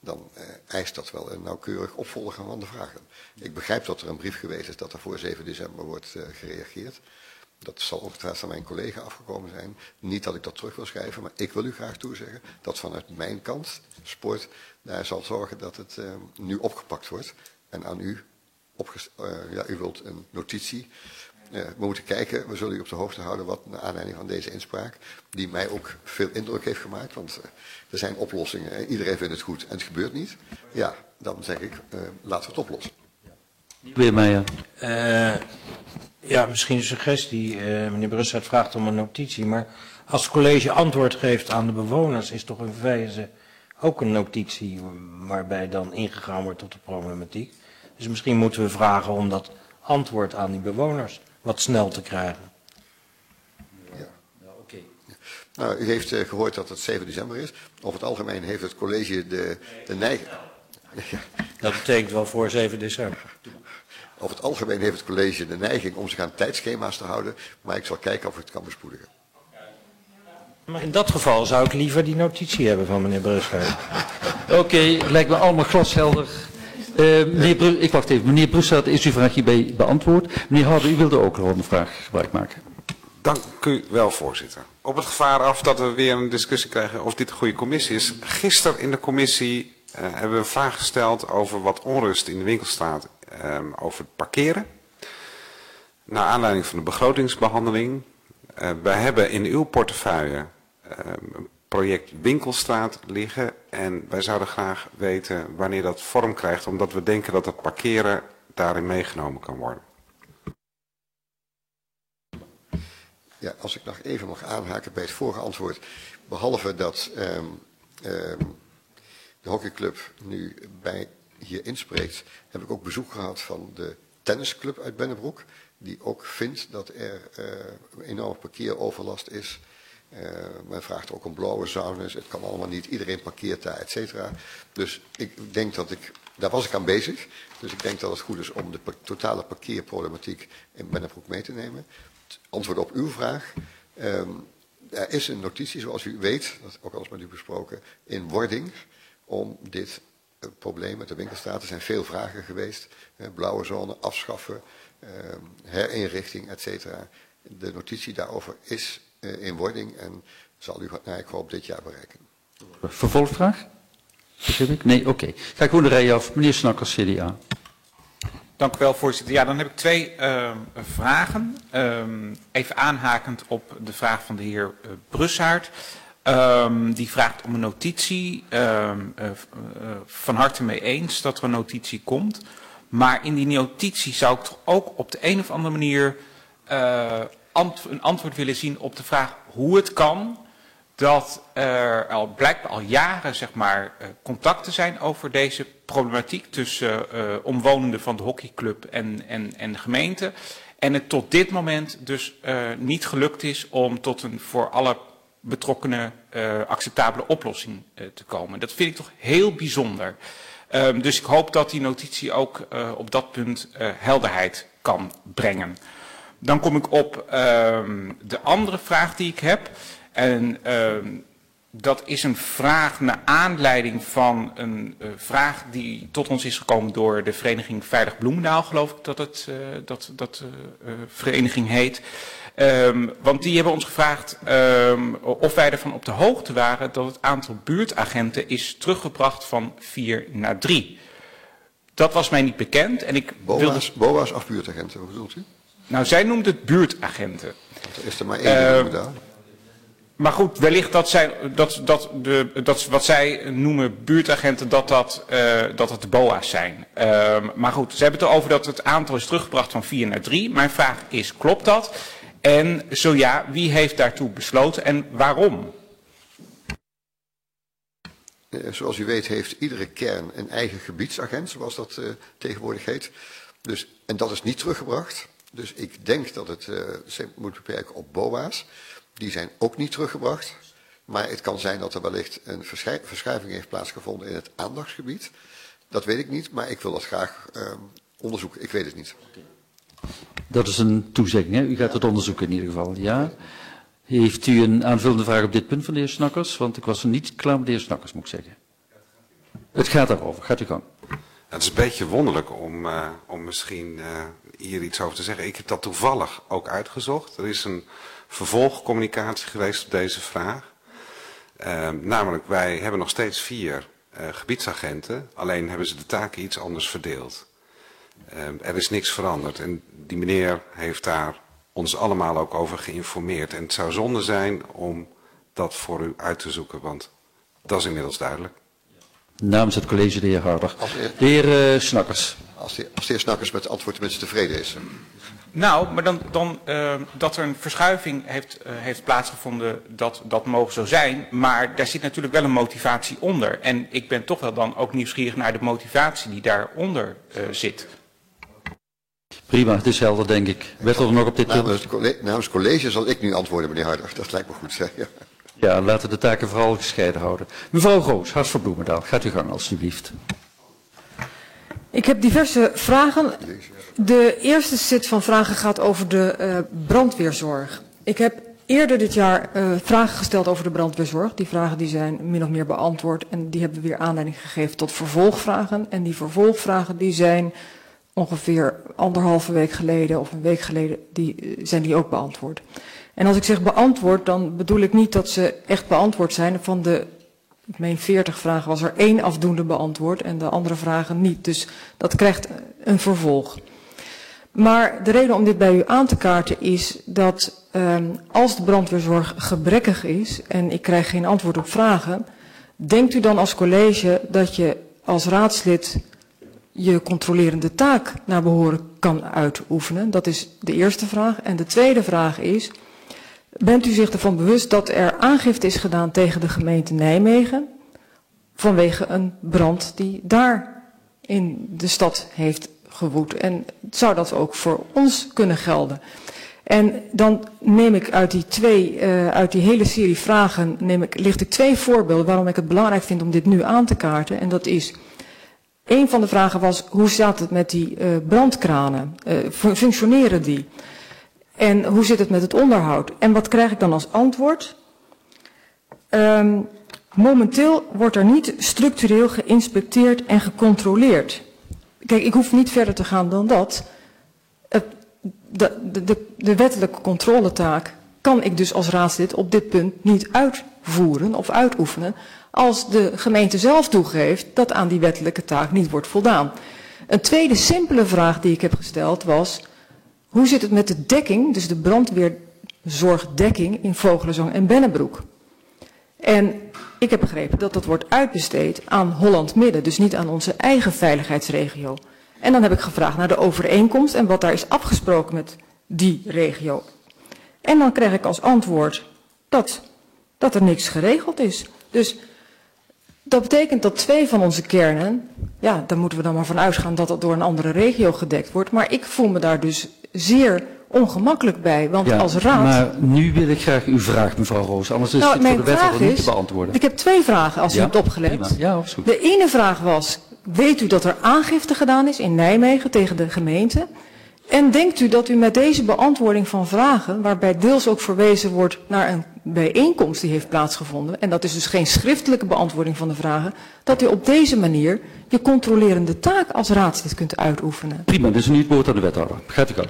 S10: dan uh, eist dat wel een nauwkeurig opvolgen van de vragen. Ik begrijp dat er een brief geweest is dat er voor zeven december wordt uh, gereageerd. Dat zal ongetwijfeld van mijn collega afgekomen zijn. Niet dat ik dat terug wil schrijven, maar ik wil u graag toezeggen dat vanuit mijn kant, sport, daar zal zorgen dat het uh, nu opgepakt wordt. En aan u, opges uh, ja, u wilt een notitie. Uh, we moeten kijken, we zullen u op de hoogte houden wat naar aanleiding van deze inspraak, die mij ook veel indruk heeft gemaakt, want uh, er zijn oplossingen. Hè. Iedereen vindt het goed en het gebeurt niet. Ja, dan zeg ik, uh, laten we het oplossen.
S1: Weermeijer.
S9: Uh, ja, misschien een suggestie. Uh, meneer Brussaert vraagt om een notitie, maar als het college antwoord geeft aan de bewoners, is toch in wijze ook een notitie waarbij dan ingegaan wordt op de problematiek. Dus misschien moeten we vragen om dat antwoord aan die bewoners wat snel te krijgen.
S10: Ja, nou, oké. Okay. Nou, u heeft uh, gehoord dat het zeven december is. Over het algemeen heeft het college de, de neiging...
S9: Ja. Dat betekent wel voor zeven december.
S10: Over het algemeen heeft het college de neiging om zich aan tijdschema's te houden, maar ik zal kijken of ik het kan bespoedigen.
S9: Maar in dat geval zou ik liever die notitie hebben van meneer Brussaert.
S1: Oké, okay, lijkt me allemaal glashelder. Uh, meneer Bru ik wacht even. Meneer Brussaert, is uw vraag hierbij beantwoord? Meneer Harder, u wilde ook nog een vraag gebruik maken.
S12: Dank u wel, voorzitter. Op het gevaar af dat we weer een discussie krijgen of dit een goede commissie is. Gisteren in de commissie uh, hebben we een vraag gesteld over wat onrust in de winkelstraat, um, over het parkeren. Naar aanleiding van de begrotingsbehandeling. Uh, wij hebben in uw portefeuille uh, een project Winkelstraat liggen en wij zouden graag weten wanneer dat vorm krijgt, omdat we denken dat het parkeren daarin meegenomen kan worden.
S10: Ja, als ik nog even mag aanhaken bij het vorige antwoord, behalve dat um, um, de hockeyclub nu bij hier inspreekt, heb ik ook bezoek gehad van de tennisclub uit Bennebroek, die ook vindt dat er uh, enorm parkeeroverlast is. Uh, men vraagt ook om blauwe zones, het kan allemaal niet, iedereen parkeert daar, et cetera. Dus ik denk dat ik, daar was ik aan bezig, dus ik denk dat het goed is om de pa totale parkeerproblematiek in Bennebroek mee te nemen. Het antwoord op uw vraag, um, er is een notitie, zoals u weet, dat ook al eens met u besproken, in wording om dit uh, probleem met de winkelstraat. Er zijn veel vragen geweest, uh, blauwe zone, afschaffen, uh, herinrichting, et cetera. De notitie daarover is uh, in wording en zal u, nou, ik hoop, dit jaar bereiken.
S1: Vervolgvraag? Begrijp ik? Nee, oké. Okay. Ga ik gewoon de rij af. Meneer Snakkers, C D A.
S11: Dank u wel, voorzitter. Ja, dan heb ik twee uh, vragen. Um, even aanhakend op de vraag van de heer uh, Brussaert. Um, die vraagt om een notitie. Um, uh, uh, van harte mee eens dat er een notitie komt. Maar in die notitie zou ik toch ook op de een of andere manier uh, ant een antwoord willen zien op de vraag hoe het kan dat er al blijkbaar al jaren, zeg maar, uh, contacten zijn over deze problematiek tussen uh, omwonenden van de hockeyclub en, en, en de gemeente. En het tot dit moment dus uh, niet gelukt is om tot een voor alle betrokkenen uh, acceptabele oplossing uh, te komen. Dat vind ik toch heel bijzonder. Um, dus ik hoop dat die notitie ook uh, op dat punt uh, helderheid kan brengen. Dan kom ik op um, de andere vraag die ik heb. En uh, dat is een vraag naar aanleiding van een uh, vraag die tot ons is gekomen door de vereniging Veilig Bloemendaal, geloof ik dat het uh, dat, dat uh, uh, vereniging heet. Um, want die hebben ons gevraagd um, of wij ervan op de hoogte waren dat het aantal buurtagenten is teruggebracht van vier naar drie. Dat was mij niet bekend. En ik
S10: BOA's,
S11: wilde...
S10: BOA's of buurtagenten, hoe bedoelt u?
S11: Nou, zij noemde het buurtagenten.
S10: Er is er maar één uh, daar.
S11: Maar goed, wellicht dat, zij, dat, dat, de, dat wat zij noemen buurtagenten, dat dat, uh, dat, dat de B O A's zijn. Uh, maar goed, ze hebben het erover dat het aantal is teruggebracht van vier naar drie. Mijn vraag is, klopt dat? En zo ja, wie heeft daartoe besloten en waarom?
S10: Zoals u weet heeft iedere kern een eigen gebiedsagent, zoals dat uh, tegenwoordig heet. Dus, en dat is niet teruggebracht. Dus ik denk dat het uh, moet beperken op B O A's. Die zijn ook niet teruggebracht. Maar het kan zijn dat er wellicht een verschuiving heeft plaatsgevonden in het aandachtsgebied. Dat weet ik niet, maar ik wil dat graag uh, onderzoeken. Ik weet het niet.
S1: Dat is een toezegging, hè? U gaat het onderzoeken in ieder geval, ja. Heeft u een aanvullende vraag op dit punt van de heer Snakkers? Want ik was er niet klaar met de heer Snakkers, moet ik zeggen. Het gaat daarover. Gaat u gang.
S12: Het is een beetje wonderlijk om, uh, om misschien uh, hier iets over te zeggen. Ik heb dat toevallig ook uitgezocht. Er is een vervolgcommunicatie geweest op deze vraag. Uh, namelijk, wij hebben nog steeds vier uh, gebiedsagenten. Alleen hebben ze de taken iets anders verdeeld. Uh, er is niks veranderd. En die meneer heeft daar ons allemaal ook over geïnformeerd. En het zou zonde zijn om dat voor u uit te zoeken. Want dat is inmiddels duidelijk.
S1: Namens het college de heer Harder. De heer uh, Snakkers.
S10: Als de, als de heer Snakkers met het antwoord tenminste tevreden is.
S11: Nou, maar dan, dan uh, dat er een verschuiving heeft, uh, heeft plaatsgevonden, dat, dat mogen zo zijn. Maar daar zit natuurlijk wel een motivatie onder. En ik ben toch wel dan ook nieuwsgierig naar de motivatie die daaronder uh, zit.
S1: Prima, het is helder, denk ik. Werd er nog op dit punt?
S10: Namens het college, namens het college zal ik nu antwoorden, meneer Harder. Dat lijkt me goed. Ja.
S1: Ja, laten we de taken vooral gescheiden houden. Mevrouw Roos, Hart voor Bloemendaal, gaat u gang alstublieft.
S5: Ik heb diverse vragen. De eerste set van vragen gaat over de uh, brandweerzorg. Ik heb eerder dit jaar uh, vragen gesteld over de brandweerzorg. Die vragen die zijn min of meer beantwoord en die hebben weer aanleiding gegeven tot vervolgvragen. En die vervolgvragen die zijn ongeveer anderhalve week geleden of een week geleden die, uh, zijn die ook beantwoord. En als ik zeg beantwoord, dan bedoel ik niet dat ze echt beantwoord zijn. Van de, ik meen veertig vragen was er één afdoende beantwoord en de andere vragen niet. Dus dat krijgt een vervolg. Maar de reden om dit bij u aan te kaarten is dat um, als de brandweerzorg gebrekkig is en ik krijg geen antwoord op vragen, denkt u dan als college dat je als raadslid je controlerende taak naar behoren kan uitoefenen? Dat is de eerste vraag. En de tweede vraag is, bent u zich ervan bewust dat er aangifte is gedaan tegen de gemeente Nijmegen vanwege een brand die daar in de stad heeft gewoed? En zou dat ook voor ons kunnen gelden? En dan neem ik uit die twee, uh, uit die hele serie vragen, neem ik, licht ik twee voorbeelden waarom ik het belangrijk vind om dit nu aan te kaarten. En dat is, een van de vragen was, hoe staat het met die uh, brandkranen? Uh, functioneren die? En hoe zit het met het onderhoud? En wat krijg ik dan als antwoord? Um, momenteel wordt er niet structureel geïnspecteerd en gecontroleerd. Kijk, ik hoef niet verder te gaan dan dat. Uh, de, de, de, de wettelijke controletaak kan ik dus als raadslid op dit punt niet uitvoeren of uitoefenen als de gemeente zelf toegeeft dat aan die wettelijke taak niet wordt voldaan. Een tweede simpele vraag die ik heb gesteld was, hoe zit het met de dekking, dus de brandweerzorgdekking in Vogelenzang en Bennebroek? En ik heb begrepen dat dat wordt uitbesteed aan Holland Midden, dus niet aan onze eigen veiligheidsregio. En dan heb ik gevraagd naar de overeenkomst en wat daar is afgesproken met die regio. En dan krijg ik als antwoord dat, dat er niks geregeld is. Dus dat betekent dat twee van onze kernen, ja, daar moeten we dan maar van uitgaan dat dat door een andere regio gedekt wordt. Maar ik voel me daar dus zeer ongemakkelijk bij, want
S1: ja,
S5: als raad...
S1: Maar nu wil ik graag uw vraag, mevrouw Roos, anders is
S5: nou,
S1: het voor de wethouder niet te beantwoorden.
S5: Ik heb twee vragen, als
S1: ja,
S5: u hebt opgelet.
S1: Prima. Ja, is goed.
S5: De ene vraag was, weet u dat er aangifte gedaan is in Nijmegen tegen de gemeente? En denkt u dat u met deze beantwoording van vragen, waarbij deels ook verwezen wordt naar een bijeenkomst die heeft plaatsgevonden, en dat is dus geen schriftelijke beantwoording van de vragen, dat u op deze manier je controlerende taak als raadslid kunt uitoefenen?
S1: Prima, dus nu het woord aan de wethouder. Gaat u gang.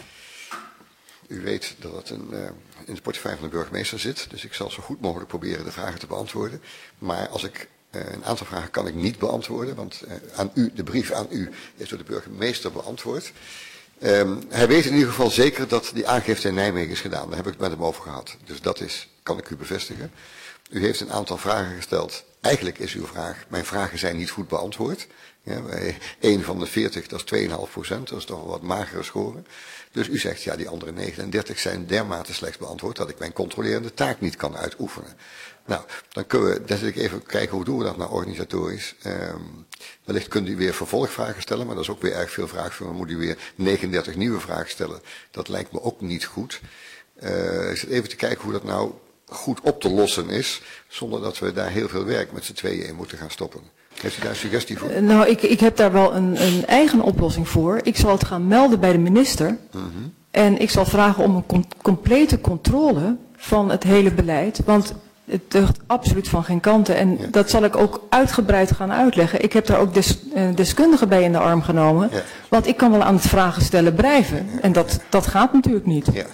S10: U weet dat het een, uh, in de portefeuille van de burgemeester zit, dus ik zal zo goed mogelijk proberen de vragen te beantwoorden. Maar als ik uh, een aantal vragen kan ik niet beantwoorden, want uh, aan u, de brief aan u is door de burgemeester beantwoord. Um, hij weet in ieder geval zeker dat die aangifte in Nijmegen is gedaan. Daar heb ik het met hem over gehad. Dus dat is, kan ik u bevestigen. U heeft een aantal vragen gesteld. Eigenlijk is uw vraag, mijn vragen zijn niet goed beantwoord. Ja, bij één van de veertig, dat is twee komma vijf procent, dat is toch wel wat magere scoren. Dus u zegt, ja, die andere negenendertig zijn dermate slecht beantwoord dat ik mijn controlerende taak niet kan uitoefenen. Nou, dan kunnen we, dan zit ik even kijken, hoe doen we dat nou organisatorisch? Um, wellicht kunt u weer vervolgvragen stellen, maar dat is ook weer erg veel vragen. Dan moet u weer negenendertig nieuwe vragen stellen. Dat lijkt me ook niet goed. Uh, ik zit even te kijken hoe dat nou goed op te lossen is, zonder dat we daar heel veel werk met z'n tweeën in moeten gaan stoppen. Heeft u daar een suggestie voor?
S5: Nou, ik, ik heb daar wel een, een eigen oplossing voor. Ik zal het gaan melden bij de minister. Mm-hmm. En ik zal vragen om een com- complete controle van het hele beleid. Want Het deugt absoluut van geen kanten. En
S10: Ja.
S5: dat zal ik ook uitgebreid gaan uitleggen. Ik heb daar ook des, uh, deskundigen bij in de arm genomen.
S10: Ja.
S5: Want ik kan wel aan het vragen stellen blijven. En dat, dat gaat natuurlijk niet.
S10: Ja.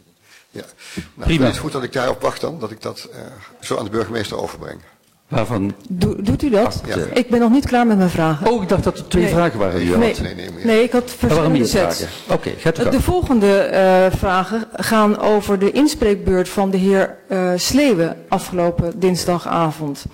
S10: Ja. Nou,
S1: Prima.
S10: het is goed dat ik daarop wacht dan, dat ik dat uh, zo aan de burgemeester overbreng.
S1: Waarvan?
S5: Doe, doet u dat?
S10: Ja.
S5: Ik ben nog niet klaar met mijn vragen.
S1: Oh, ik dacht dat er twee
S5: Nee.
S1: vragen waren die je
S5: Nee,
S1: had.
S10: Nee, nee, meer.
S5: nee, ik had
S1: Er waren meer
S5: verschillende sets.
S1: vragen. Oké, gaat u gang.
S5: De volgende uh, vragen gaan over de inspreekbeurt van de heer uh, Sleeuwen afgelopen dinsdagavond.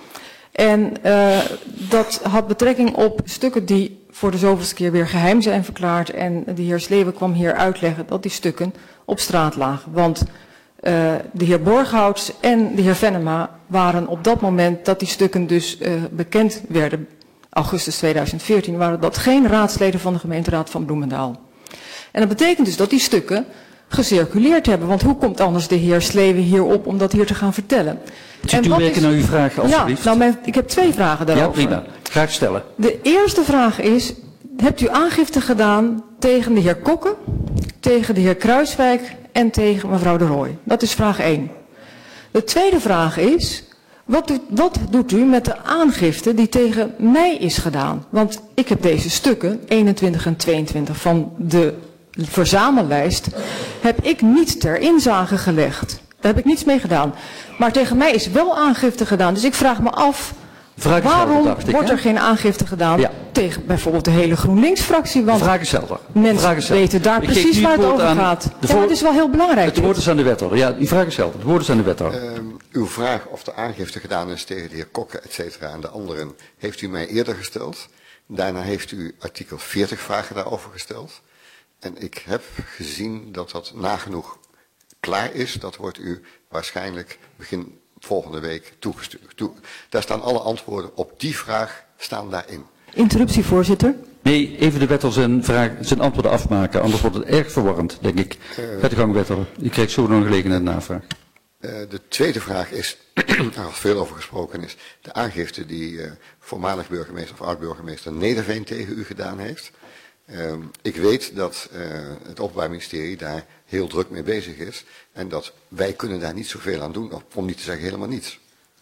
S5: En uh, dat had betrekking op stukken die voor de zoveelste keer weer geheim zijn verklaard. En de heer Sleeuwen kwam hier uitleggen dat die stukken op straat lagen. Want uh, de heer Borghouts en de heer Venema waren op dat moment dat die stukken dus uh, bekend werden, augustus tweeduizend veertien, waren dat geen raadsleden van de gemeenteraad van Bloemendaal. En dat betekent dus dat die stukken gecirculeerd hebben. Want hoe komt anders de heer Sleeuwen hierop om dat hier te gaan vertellen?
S1: Ziet u
S5: wat
S1: werken
S5: is-
S1: naar uw vragen, alstublieft?
S5: Ja, nou mijn, ik heb twee vragen
S1: Ja,
S5: daarover.
S1: prima. Graag stellen.
S5: De eerste vraag is, hebt u aangifte gedaan tegen de heer Kokke, tegen de heer Kruiswijk en tegen mevrouw de Rooij? Dat is vraag één. De tweede vraag is, wat doet, wat doet u met de aangifte die tegen mij is gedaan? Want ik heb deze stukken, eenentwintig en tweeëntwintig van de verzamellijst, heb ik niet ter inzage gelegd. Daar heb ik niets mee gedaan. Maar tegen mij is wel aangifte gedaan. Dus ik vraag me af,
S1: Vraag is helder,
S5: waarom
S1: dacht ik,
S5: wordt
S1: hè?
S5: er geen aangifte gedaan
S1: Ja.
S5: tegen bijvoorbeeld de hele GroenLinks-fractie? Want
S1: Vraag is helder.
S5: mensen
S1: Vraag is helder.
S5: weten daar
S1: Ik geef
S5: precies
S1: nu
S5: waar
S1: het
S5: het
S1: woord
S5: over
S1: aan
S5: gaat.
S1: de
S5: Ja,
S1: voor-
S5: maar het is wel heel belangrijk.
S1: Het woord is aan de wethouder. Ja, uw vraag is helder. Het woord is aan de wethouder.
S10: Uh, uw vraag of de aangifte gedaan is tegen de heer Kokke, et cetera, en de anderen, heeft u mij eerder gesteld. Daarna heeft u artikel veertig vragen daarover gesteld. En ik heb gezien dat dat nagenoeg klaar is. Dat wordt u waarschijnlijk begin volgende week toegestuurd. Toe. Daar staan alle antwoorden op die vraag staan daarin.
S5: Interruptie, voorzitter.
S1: Nee, even de wethouder zijn, vraag, zijn antwoorden afmaken. Anders wordt het erg verwarrend, denk ik. Gaat de gang, wethouder. U krijgt zo nog een gelegenheid navraag.
S10: Uh, de tweede vraag is, waar al veel over gesproken is, de aangifte die uh, voormalig burgemeester of oud-burgemeester Nederveen tegen u gedaan heeft. Uh, ik weet dat uh, het Openbaar Ministerie daar heel druk mee bezig is en dat wij kunnen daar niet zoveel aan doen, of om niet te zeggen helemaal niets.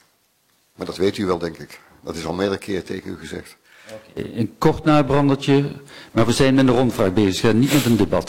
S10: Maar dat weet u wel, denk ik. Dat is al meerdere keren tegen u gezegd.
S1: Okay, een kort nabrandertje, maar we zijn met een rondvraag bezig, hè, niet met een debat.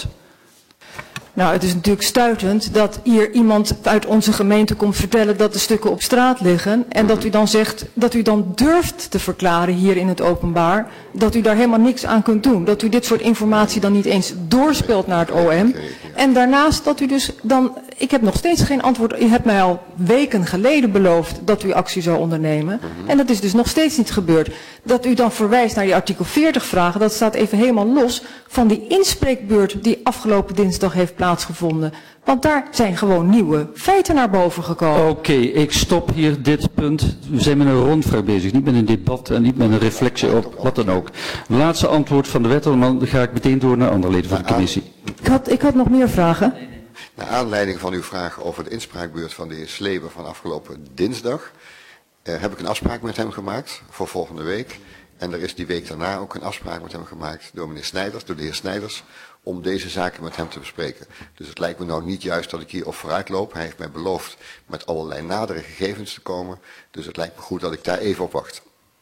S5: Nou, het is natuurlijk stuitend dat hier iemand uit onze gemeente komt vertellen dat de stukken op straat liggen. En dat u dan zegt, dat u dan durft te verklaren hier in het openbaar, dat u daar helemaal niks aan kunt doen. Dat u dit soort informatie dan niet eens doorspeelt naar het O M. En daarnaast dat u dus dan, ik heb nog steeds geen antwoord, u hebt mij al weken geleden beloofd dat u actie zou ondernemen. En dat is dus nog steeds niet gebeurd. Dat u dan verwijst naar die artikel veertig vragen, dat staat even helemaal los van die inspreekbeurt die afgelopen dinsdag heeft plaatsgevonden. Want daar zijn gewoon nieuwe feiten naar boven gekomen.
S1: Oké, okay, ik stop hier dit punt. We zijn met een rondvraag bezig, niet met een debat en niet met een reflectie op wat dan ook. Laatste antwoord van de wethouder, dan ga ik meteen door naar andere leden van de commissie.
S5: Ik had, ik had nog meer vragen.
S10: Naar aanleiding van uw vraag over de inspraakbeurt van de heer Sleeuwen van afgelopen dinsdag, eh, heb ik een afspraak met hem gemaakt voor volgende week. En er is die week daarna ook een afspraak met hem gemaakt door meneer Snijders, door de heer Snijders, om deze zaken met hem te bespreken. Dus het lijkt me nou niet juist dat ik hier op vooruit loop. Hij heeft mij beloofd met allerlei nadere gegevens te komen. Dus het lijkt me goed dat ik daar even op wacht.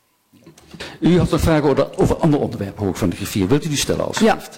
S1: U had een vraag over, over ander onderwerp, hoog van de griffier. Wilt u die stellen alsjeblieft?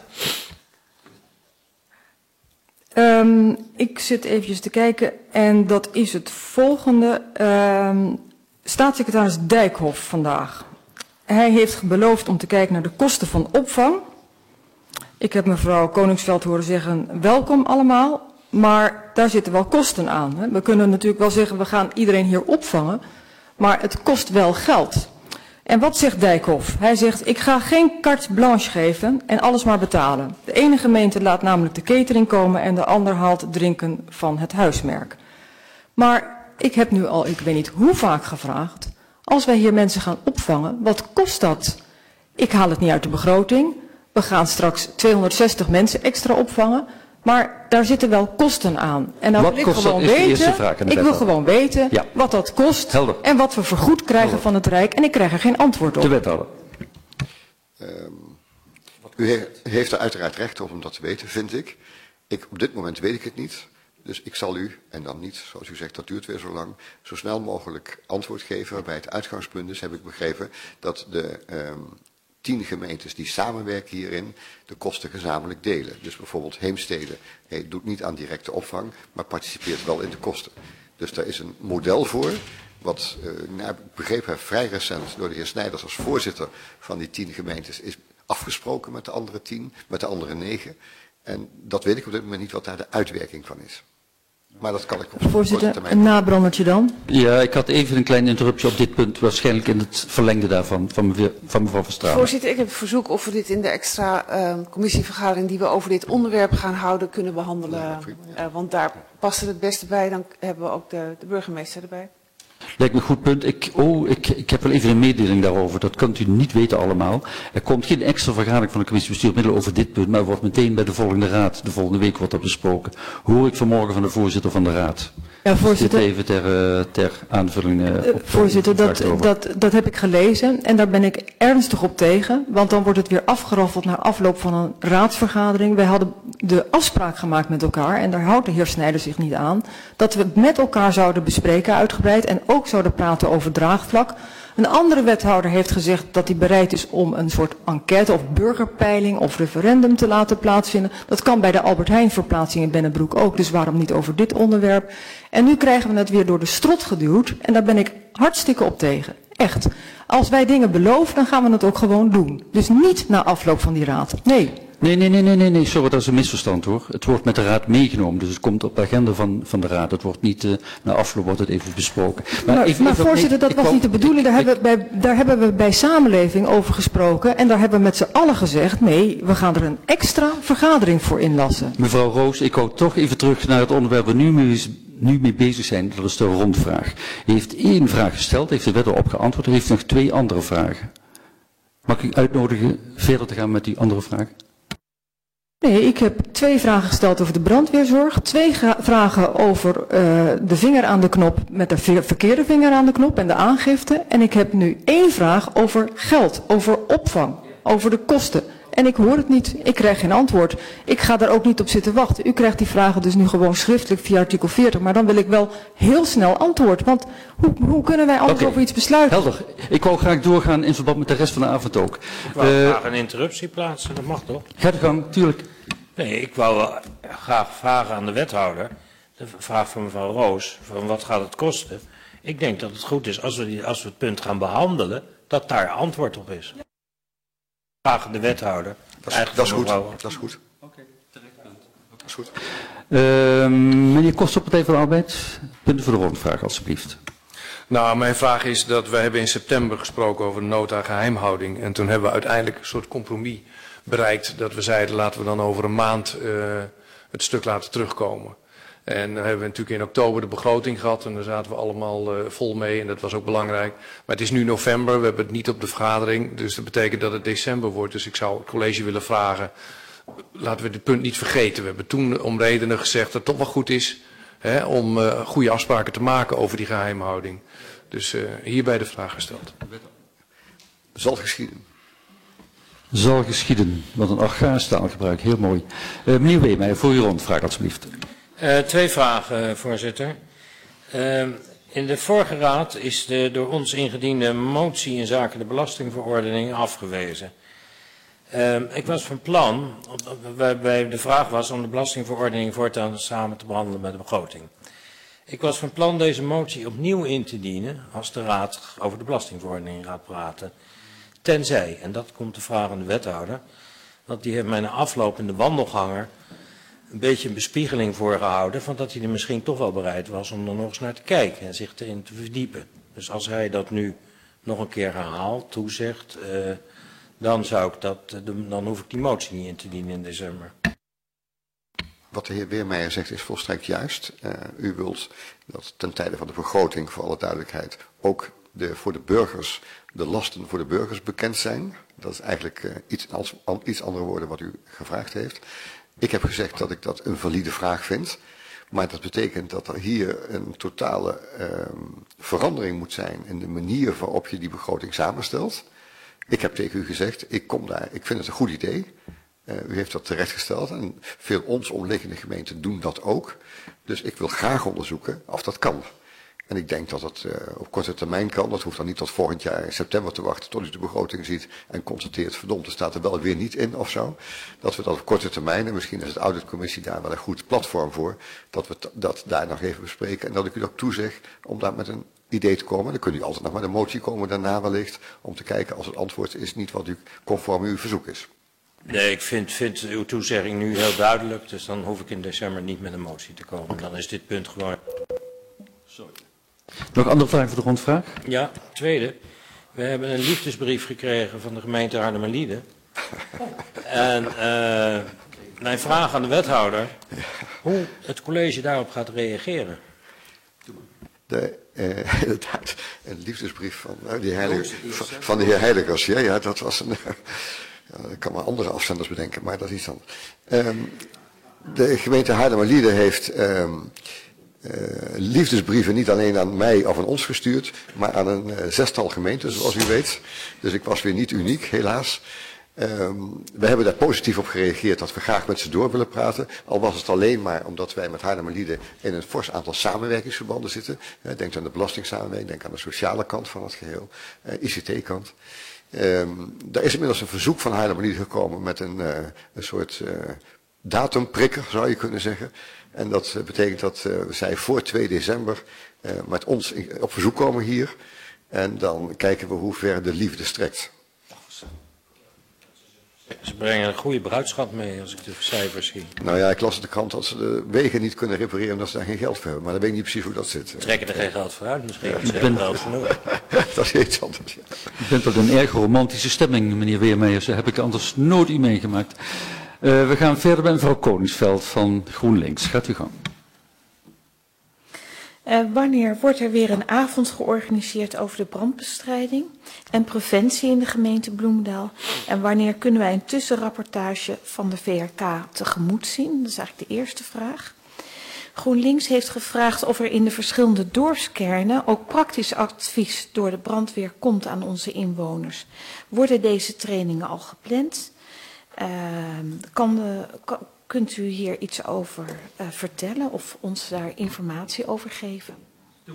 S5: Ja. Um, ik zit eventjes te kijken en dat is het volgende. Um, staatssecretaris Dijkhoff vandaag. Hij heeft beloofd om te kijken naar de kosten van opvang. Ik heb mevrouw Koningsveld horen zeggen, welkom allemaal, maar daar zitten wel kosten aan. Hè. We kunnen natuurlijk wel zeggen, we gaan iedereen hier opvangen, maar het kost wel geld. En wat zegt Dijkhoff? Hij zegt, ik ga geen carte blanche geven en alles maar betalen. De ene gemeente laat namelijk de catering komen en de ander haalt drinken van het huismerk. Maar ik heb nu al, ik weet niet hoe vaak gevraagd, als wij hier mensen gaan opvangen, wat kost dat? Ik haal het niet uit de begroting. We gaan straks tweehonderdzestig mensen extra opvangen, maar daar zitten wel kosten aan. En dan
S1: wat
S5: wil ik
S1: kost
S5: gewoon
S1: dat, is de eerste
S5: weten,
S1: vraag aan de
S5: ik wil
S1: wethouder.
S5: gewoon weten
S1: Ja.
S5: wat dat kost
S1: Helder.
S5: en wat we vergoed krijgen
S1: Helder.
S5: van het Rijk. En ik krijg er geen antwoord op.
S1: De wethouder.
S10: Um, u he heeft er uiteraard recht op om dat te weten, vind ik. ik. Op dit moment weet ik het niet. Dus ik zal u, en dan niet, zoals u zegt, dat duurt weer zo lang, zo snel mogelijk antwoord geven. Waarbij het uitgangspunt is, heb ik begrepen, dat de um, tien gemeentes die samenwerken hierin de kosten gezamenlijk delen. Dus bijvoorbeeld Heemstede hey, doet niet aan directe opvang, maar participeert wel in de kosten. Dus daar is een model voor, wat uh, naar ik begrepen heb vrij recent door de heer Snijders als voorzitter van die tien gemeentes is afgesproken met de andere tien, met de andere negen. En dat weet ik op dit moment niet wat daar de uitwerking van is. Maar dat kan ik op
S5: Voorzitter,
S10: korte termijn.
S5: een nabrandertje dan.
S1: Ja, ik had even een kleine interruptie op dit punt, waarschijnlijk in het verlengde daarvan, van, mev van mevrouw Verstraeten.
S8: Voorzitter, ik heb het verzoek of we dit in de extra uh, commissievergadering die we over dit onderwerp gaan houden kunnen behandelen. Ja, prima, ja. uh, want daar past het het beste bij, dan hebben we ook de, de burgemeester erbij.
S1: Lijkt me een goed punt. Ik, oh, ik, ik heb wel even een mededeling daarover. Dat kunt u niet weten allemaal. Er komt geen extra vergadering van de commissie bestuur middelen over dit punt, maar wordt meteen bij de volgende raad, de volgende week wordt dat besproken. Hoor ik vanmorgen van de voorzitter van de raad.
S5: Ja, voorzitter.
S1: Dus dit even ter, uh, ter aanvulling. Uh,
S5: uh, voorzitter, dat, dat, dat heb ik gelezen en daar ben ik ernstig op tegen, want dan wordt het weer afgeraffeld na afloop van een raadsvergadering. Wij hadden de afspraak gemaakt met elkaar en daar houdt de heer Snijder zich niet aan, dat we het met elkaar zouden bespreken uitgebreid en ook zouden praten over draagvlak. Een andere wethouder heeft gezegd dat hij bereid is om een soort enquête of burgerpeiling of referendum te laten plaatsvinden. Dat kan bij de Albert Heijn verplaatsing in Bennebroek ook, dus waarom niet over dit onderwerp? En nu krijgen we het weer door de strot geduwd en daar ben ik hartstikke op tegen. Echt. Als wij dingen beloven, dan gaan we het ook gewoon doen. Dus niet na afloop van die raad. Nee.
S1: Nee, nee, nee, nee, nee, nee, sorry, dat is een misverstand hoor. Het wordt met de raad meegenomen, dus het komt op de agenda van, van de raad. Het wordt niet, uh, na afloop wordt het even besproken.
S5: Maar, maar,
S1: even,
S5: maar
S1: even,
S5: voorzitter,
S1: nee,
S5: dat was wou, niet de bedoeling. Daar, ik, hebben we bij, daar hebben we bij samenleving over gesproken en daar hebben we met z'n allen gezegd, nee, we gaan er een extra vergadering voor inlassen.
S1: Mevrouw Roos, ik wou toch even terug naar het onderwerp waar we nu mee, nu mee bezig zijn, dat is de rondvraag. U heeft één vraag gesteld, heeft de wet erop geantwoord, u heeft nog twee andere vragen. Mag ik u uitnodigen verder te gaan met die andere vragen?
S5: Nee, ik heb twee vragen gesteld over de brandweerzorg, twee vragen over uh, de vinger aan de knop met de verkeerde vinger aan de knop en de aangifte. En ik heb nu één vraag over geld, over opvang, over de kosten. En ik hoor het niet, ik krijg geen antwoord. Ik ga daar ook niet op zitten wachten. U krijgt die vragen dus nu gewoon schriftelijk via artikel veertig. Maar dan wil ik wel heel snel antwoord. Want hoe, hoe kunnen wij anders okay. over iets besluiten?
S1: Helder. Ik wou graag doorgaan in verband met de rest van de avond ook.
S9: Ik wou uh, graag een interruptie plaatsen, dat mag toch?
S1: Ga de gang, tuurlijk.
S9: Nee, ik wou wel graag vragen aan de wethouder. De vraag van mevrouw Roos, van wat gaat het kosten? Ik denk dat het goed is als we, die, als we het punt gaan behandelen, dat daar antwoord op is. Vragen de wethouder.
S10: Dat is, dat is goed. Dat is goed.
S1: Oké, terecht punt.
S10: Dat is goed.
S1: Uh, meneer Koster, Partij van de Arbeid. Punten voor de rondvraag, alstublieft.
S7: Nou, mijn vraag is dat we hebben in september gesproken over de nota geheimhouding. En toen hebben we uiteindelijk een soort compromis bereikt dat we zeiden laten we dan over een maand uh, het stuk laten terugkomen. En dan hebben we natuurlijk in oktober de begroting gehad en daar zaten we allemaal uh, vol mee en dat was ook belangrijk. Maar het is nu november, we hebben het niet op de vergadering, dus dat betekent dat het december wordt. Dus ik zou het college willen vragen, laten we dit punt niet vergeten. We hebben toen om redenen gezegd dat het toch wel goed is hè, om uh, goede afspraken te maken over die geheimhouding. Dus uh, hierbij de vraag gesteld.
S10: Zal geschieden.
S9: Zal geschieden. Wat een archaïsch taalgebruik, heel mooi. Uh, meneer Weemeijer, voor uw rondvraag alsjeblieft. Uh, twee vragen, voorzitter. Uh, in de vorige raad is de door ons ingediende motie in zaken de belastingverordening afgewezen. Uh, ik was van plan, waarbij de vraag was om de belastingverordening voortaan samen te behandelen met de begroting. Ik was van plan deze motie opnieuw in te dienen als de raad over de belastingverordening gaat praten. Tenzij, en dat komt de vraag aan de wethouder, want die heeft mij na afloop in de wandelganger een beetje een bespiegeling voorgehouden van dat hij er misschien toch wel bereid was om er nog eens naar te kijken en zich erin te verdiepen. Dus als hij dat nu nog een keer herhaalt, toezegt, uh, dan zou ik dat, uh, dan hoef ik die motie niet in te dienen in december.
S10: Wat de heer Weermeijer zegt is volstrekt juist. Uh, u wilt dat ten tijde van de begroting, voor alle duidelijkheid, ook de, voor de burgers, de lasten voor de burgers bekend zijn. Dat is eigenlijk uh, iets, als, an, iets andere woorden wat u gevraagd heeft. Ik heb gezegd dat ik dat een valide vraag vind. Maar dat betekent dat er hier een totale uh, verandering moet zijn in de manier waarop je die begroting samenstelt. Ik heb tegen u gezegd, ik kom daar, ik vind het een goed idee. Uh, u heeft dat terechtgesteld en veel ons omliggende gemeenten doen dat ook. Dus ik wil graag onderzoeken of dat kan. En ik denk dat het uh, op korte termijn kan. Dat hoeft dan niet tot volgend jaar in september te wachten tot u de begroting ziet en constateert, verdomd, er staat er wel weer niet in of zo. Dat we dat op korte termijn, en misschien is het auditcommissie daar wel een goed platform voor, dat we dat daar nog even bespreken. En dat ik u ook toezeg om daar met een idee te komen. Dan kunt u altijd nog met een motie komen daarna wellicht, om te kijken als het antwoord is niet wat u conform uw verzoek is.
S9: Nee, ik vind, vind uw toezegging nu heel duidelijk, dus dan hoef ik in december niet met een motie te komen. Dan is dit punt gewoon... Sorry.
S1: Nog andere vragen voor de rondvraag?
S9: Ja, tweede. We hebben een liefdesbrief gekregen van de gemeente Haarlemmerliede. En uh, mijn vraag aan de wethouder, hoe het college daarop gaat reageren.
S10: De, uh, inderdaad, een liefdesbrief van, uh, die heilige, van, van de heer Heiligers. Ja, ja, dat was een... Uh, ja, ik kan maar andere afzenders bedenken, maar dat is iets anders. Um, de gemeente Haarlemmerliede heeft... Um, Uh, liefdesbrieven niet alleen aan mij of aan ons gestuurd, maar aan een uh, zestal gemeenten, zoals u weet. Dus ik was weer niet uniek, helaas. Um, we hebben daar positief op gereageerd dat we graag met ze door willen praten. Al was het alleen maar omdat wij met Haarlemmerliede in een fors aantal samenwerkingsverbanden zitten. Uh, denk aan de belastingsamenwerking, denk aan de sociale kant van het geheel, uh, I C T-kant. Um, er is inmiddels een verzoek van Haarlemmerliede gekomen met een, uh, een soort uh, datumprikker, zou je kunnen zeggen. En dat uh, betekent dat uh, zij voor twee december uh, met ons in, op verzoek komen hier. En dan kijken we hoe ver de liefde strekt.
S9: Ze brengen een goede bruidschat mee als ik de cijfers zie.
S10: Nou ja, ik las in de krant dat ze de wegen niet kunnen repareren omdat ze daar geen geld voor hebben. Maar dan weet ik niet precies hoe dat zit.
S9: Trekken er geen geld voor uit misschien.
S1: Ja,
S9: Ze
S1: ben...
S9: hebben geld genoeg.
S10: Dat is iets anders, ja.
S1: U bent tot een erg romantische stemming, meneer Weermeijers. Dat heb ik anders nooit u meegemaakt. Uh, we gaan verder met mevrouw Koningsveld van GroenLinks. Gaat u gang.
S2: Uh, wanneer wordt er weer een avond georganiseerd over de brandbestrijding en preventie in de gemeente Bloemendaal? En wanneer kunnen wij een tussenrapportage van de V R K tegemoet zien? Dat is eigenlijk de eerste vraag. GroenLinks heeft gevraagd of er in de verschillende dorpskernen ook praktisch advies door de brandweer komt aan onze inwoners. Worden deze trainingen al gepland? Uh, kan de, kan, kunt u hier iets over uh, vertellen of ons daar informatie over geven?
S10: Uh,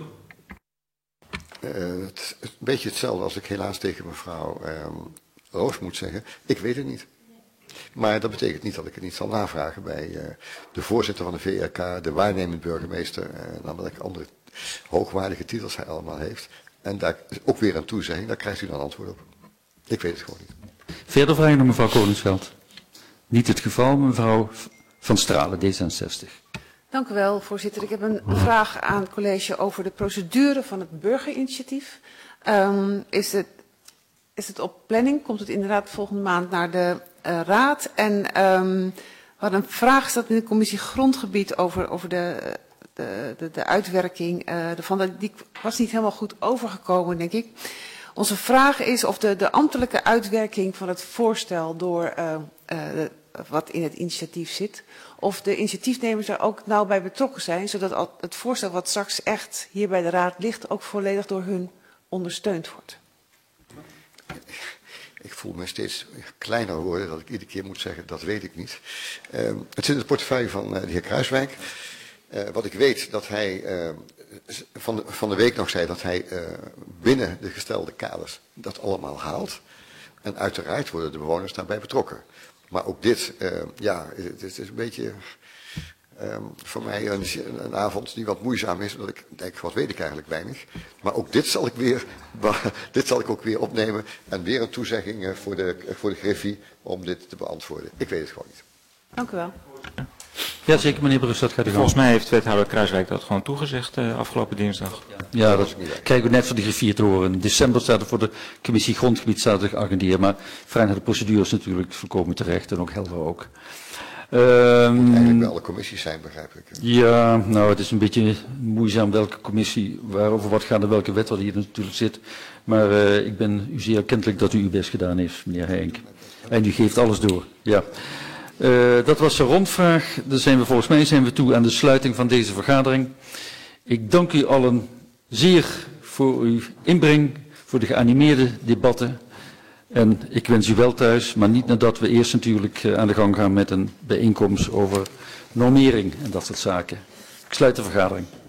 S10: het is een beetje hetzelfde als ik helaas tegen mevrouw uh, Roos moet zeggen. Ik weet het niet. Maar dat betekent niet dat ik het niet zal navragen bij uh, de voorzitter van de V R K, de waarnemend burgemeester en uh, dan welke andere hoogwaardige titels hij allemaal heeft. En daar is ook weer een toezegging, daar krijgt u dan antwoord op. Ik weet het gewoon niet.
S1: Verder vragen naar mevrouw Koningsveld. Niet het geval, mevrouw Van Stralen, D zesenzestig.
S8: Dank u wel, voorzitter. Ik heb een vraag aan het college over de procedure van het burgerinitiatief. Um, is, het, is het op planning? Komt het inderdaad volgende maand naar de uh, raad? En um, we hadden een vraag gesteld in de commissie Grondgebied over, over de, de, de, de uitwerking uh, ervan. Die was niet helemaal goed overgekomen, denk ik. Onze vraag is of de, de ambtelijke uitwerking van het voorstel door uh, uh, de, wat in het initiatief zit, of de initiatiefnemers er ook nauw bij betrokken zijn, zodat het voorstel wat straks echt hier bij de raad ligt ook volledig door hun ondersteund wordt.
S10: Ik voel me steeds kleiner worden dat ik iedere keer moet zeggen, dat weet ik niet. Uh, het zit in de portefeuille van uh, de heer Kruiswijk. Uh, wat ik weet dat hij uh, van, de, van de week nog zei dat hij uh, binnen de gestelde kaders dat allemaal haalt. En uiteraard worden de bewoners daarbij betrokken. Maar ook dit, uh, ja, het, het is een beetje um, voor mij een, een avond die wat moeizaam is. Omdat ik denk, wat weet ik eigenlijk weinig. Maar ook dit zal ik weer, dit zal ik ook weer opnemen. En weer een toezegging uh, voor de, voor de griffie om dit te beantwoorden. Ik weet het gewoon niet.
S8: Dank u wel.
S1: Ja, zeker, meneer Brus, dat gaat u
S6: Volgens mij heeft wethouder Kruiswijk dat gewoon toegezegd uh, afgelopen dinsdag.
S1: Ja, dat krijgen we net van de griffier te horen. In december staat er voor de commissie Grondgebied staat er geagendeerd, maar vragen naar de procedure is natuurlijk volkomen terecht en ook helder ook. Um,
S10: Eigenlijk wel alle commissies zijn, begrijp ik.
S1: Ja, nou, het is een beetje moeizaam welke commissie, waarover wat gaat en welke wet er hier natuurlijk zit. Maar uh, ik ben u zeer kentelijk dat u uw best gedaan heeft, meneer Henk. En u geeft alles door, ja. Uh, dat was de rondvraag. Dan zijn we volgens mij zijn we toe aan de sluiting van deze vergadering. Ik dank u allen zeer voor uw inbreng, voor de geanimeerde debatten. En ik wens u wel thuis, maar niet nadat we eerst natuurlijk uh, aan de gang gaan met een bijeenkomst over normering en dat soort zaken. Ik sluit de vergadering.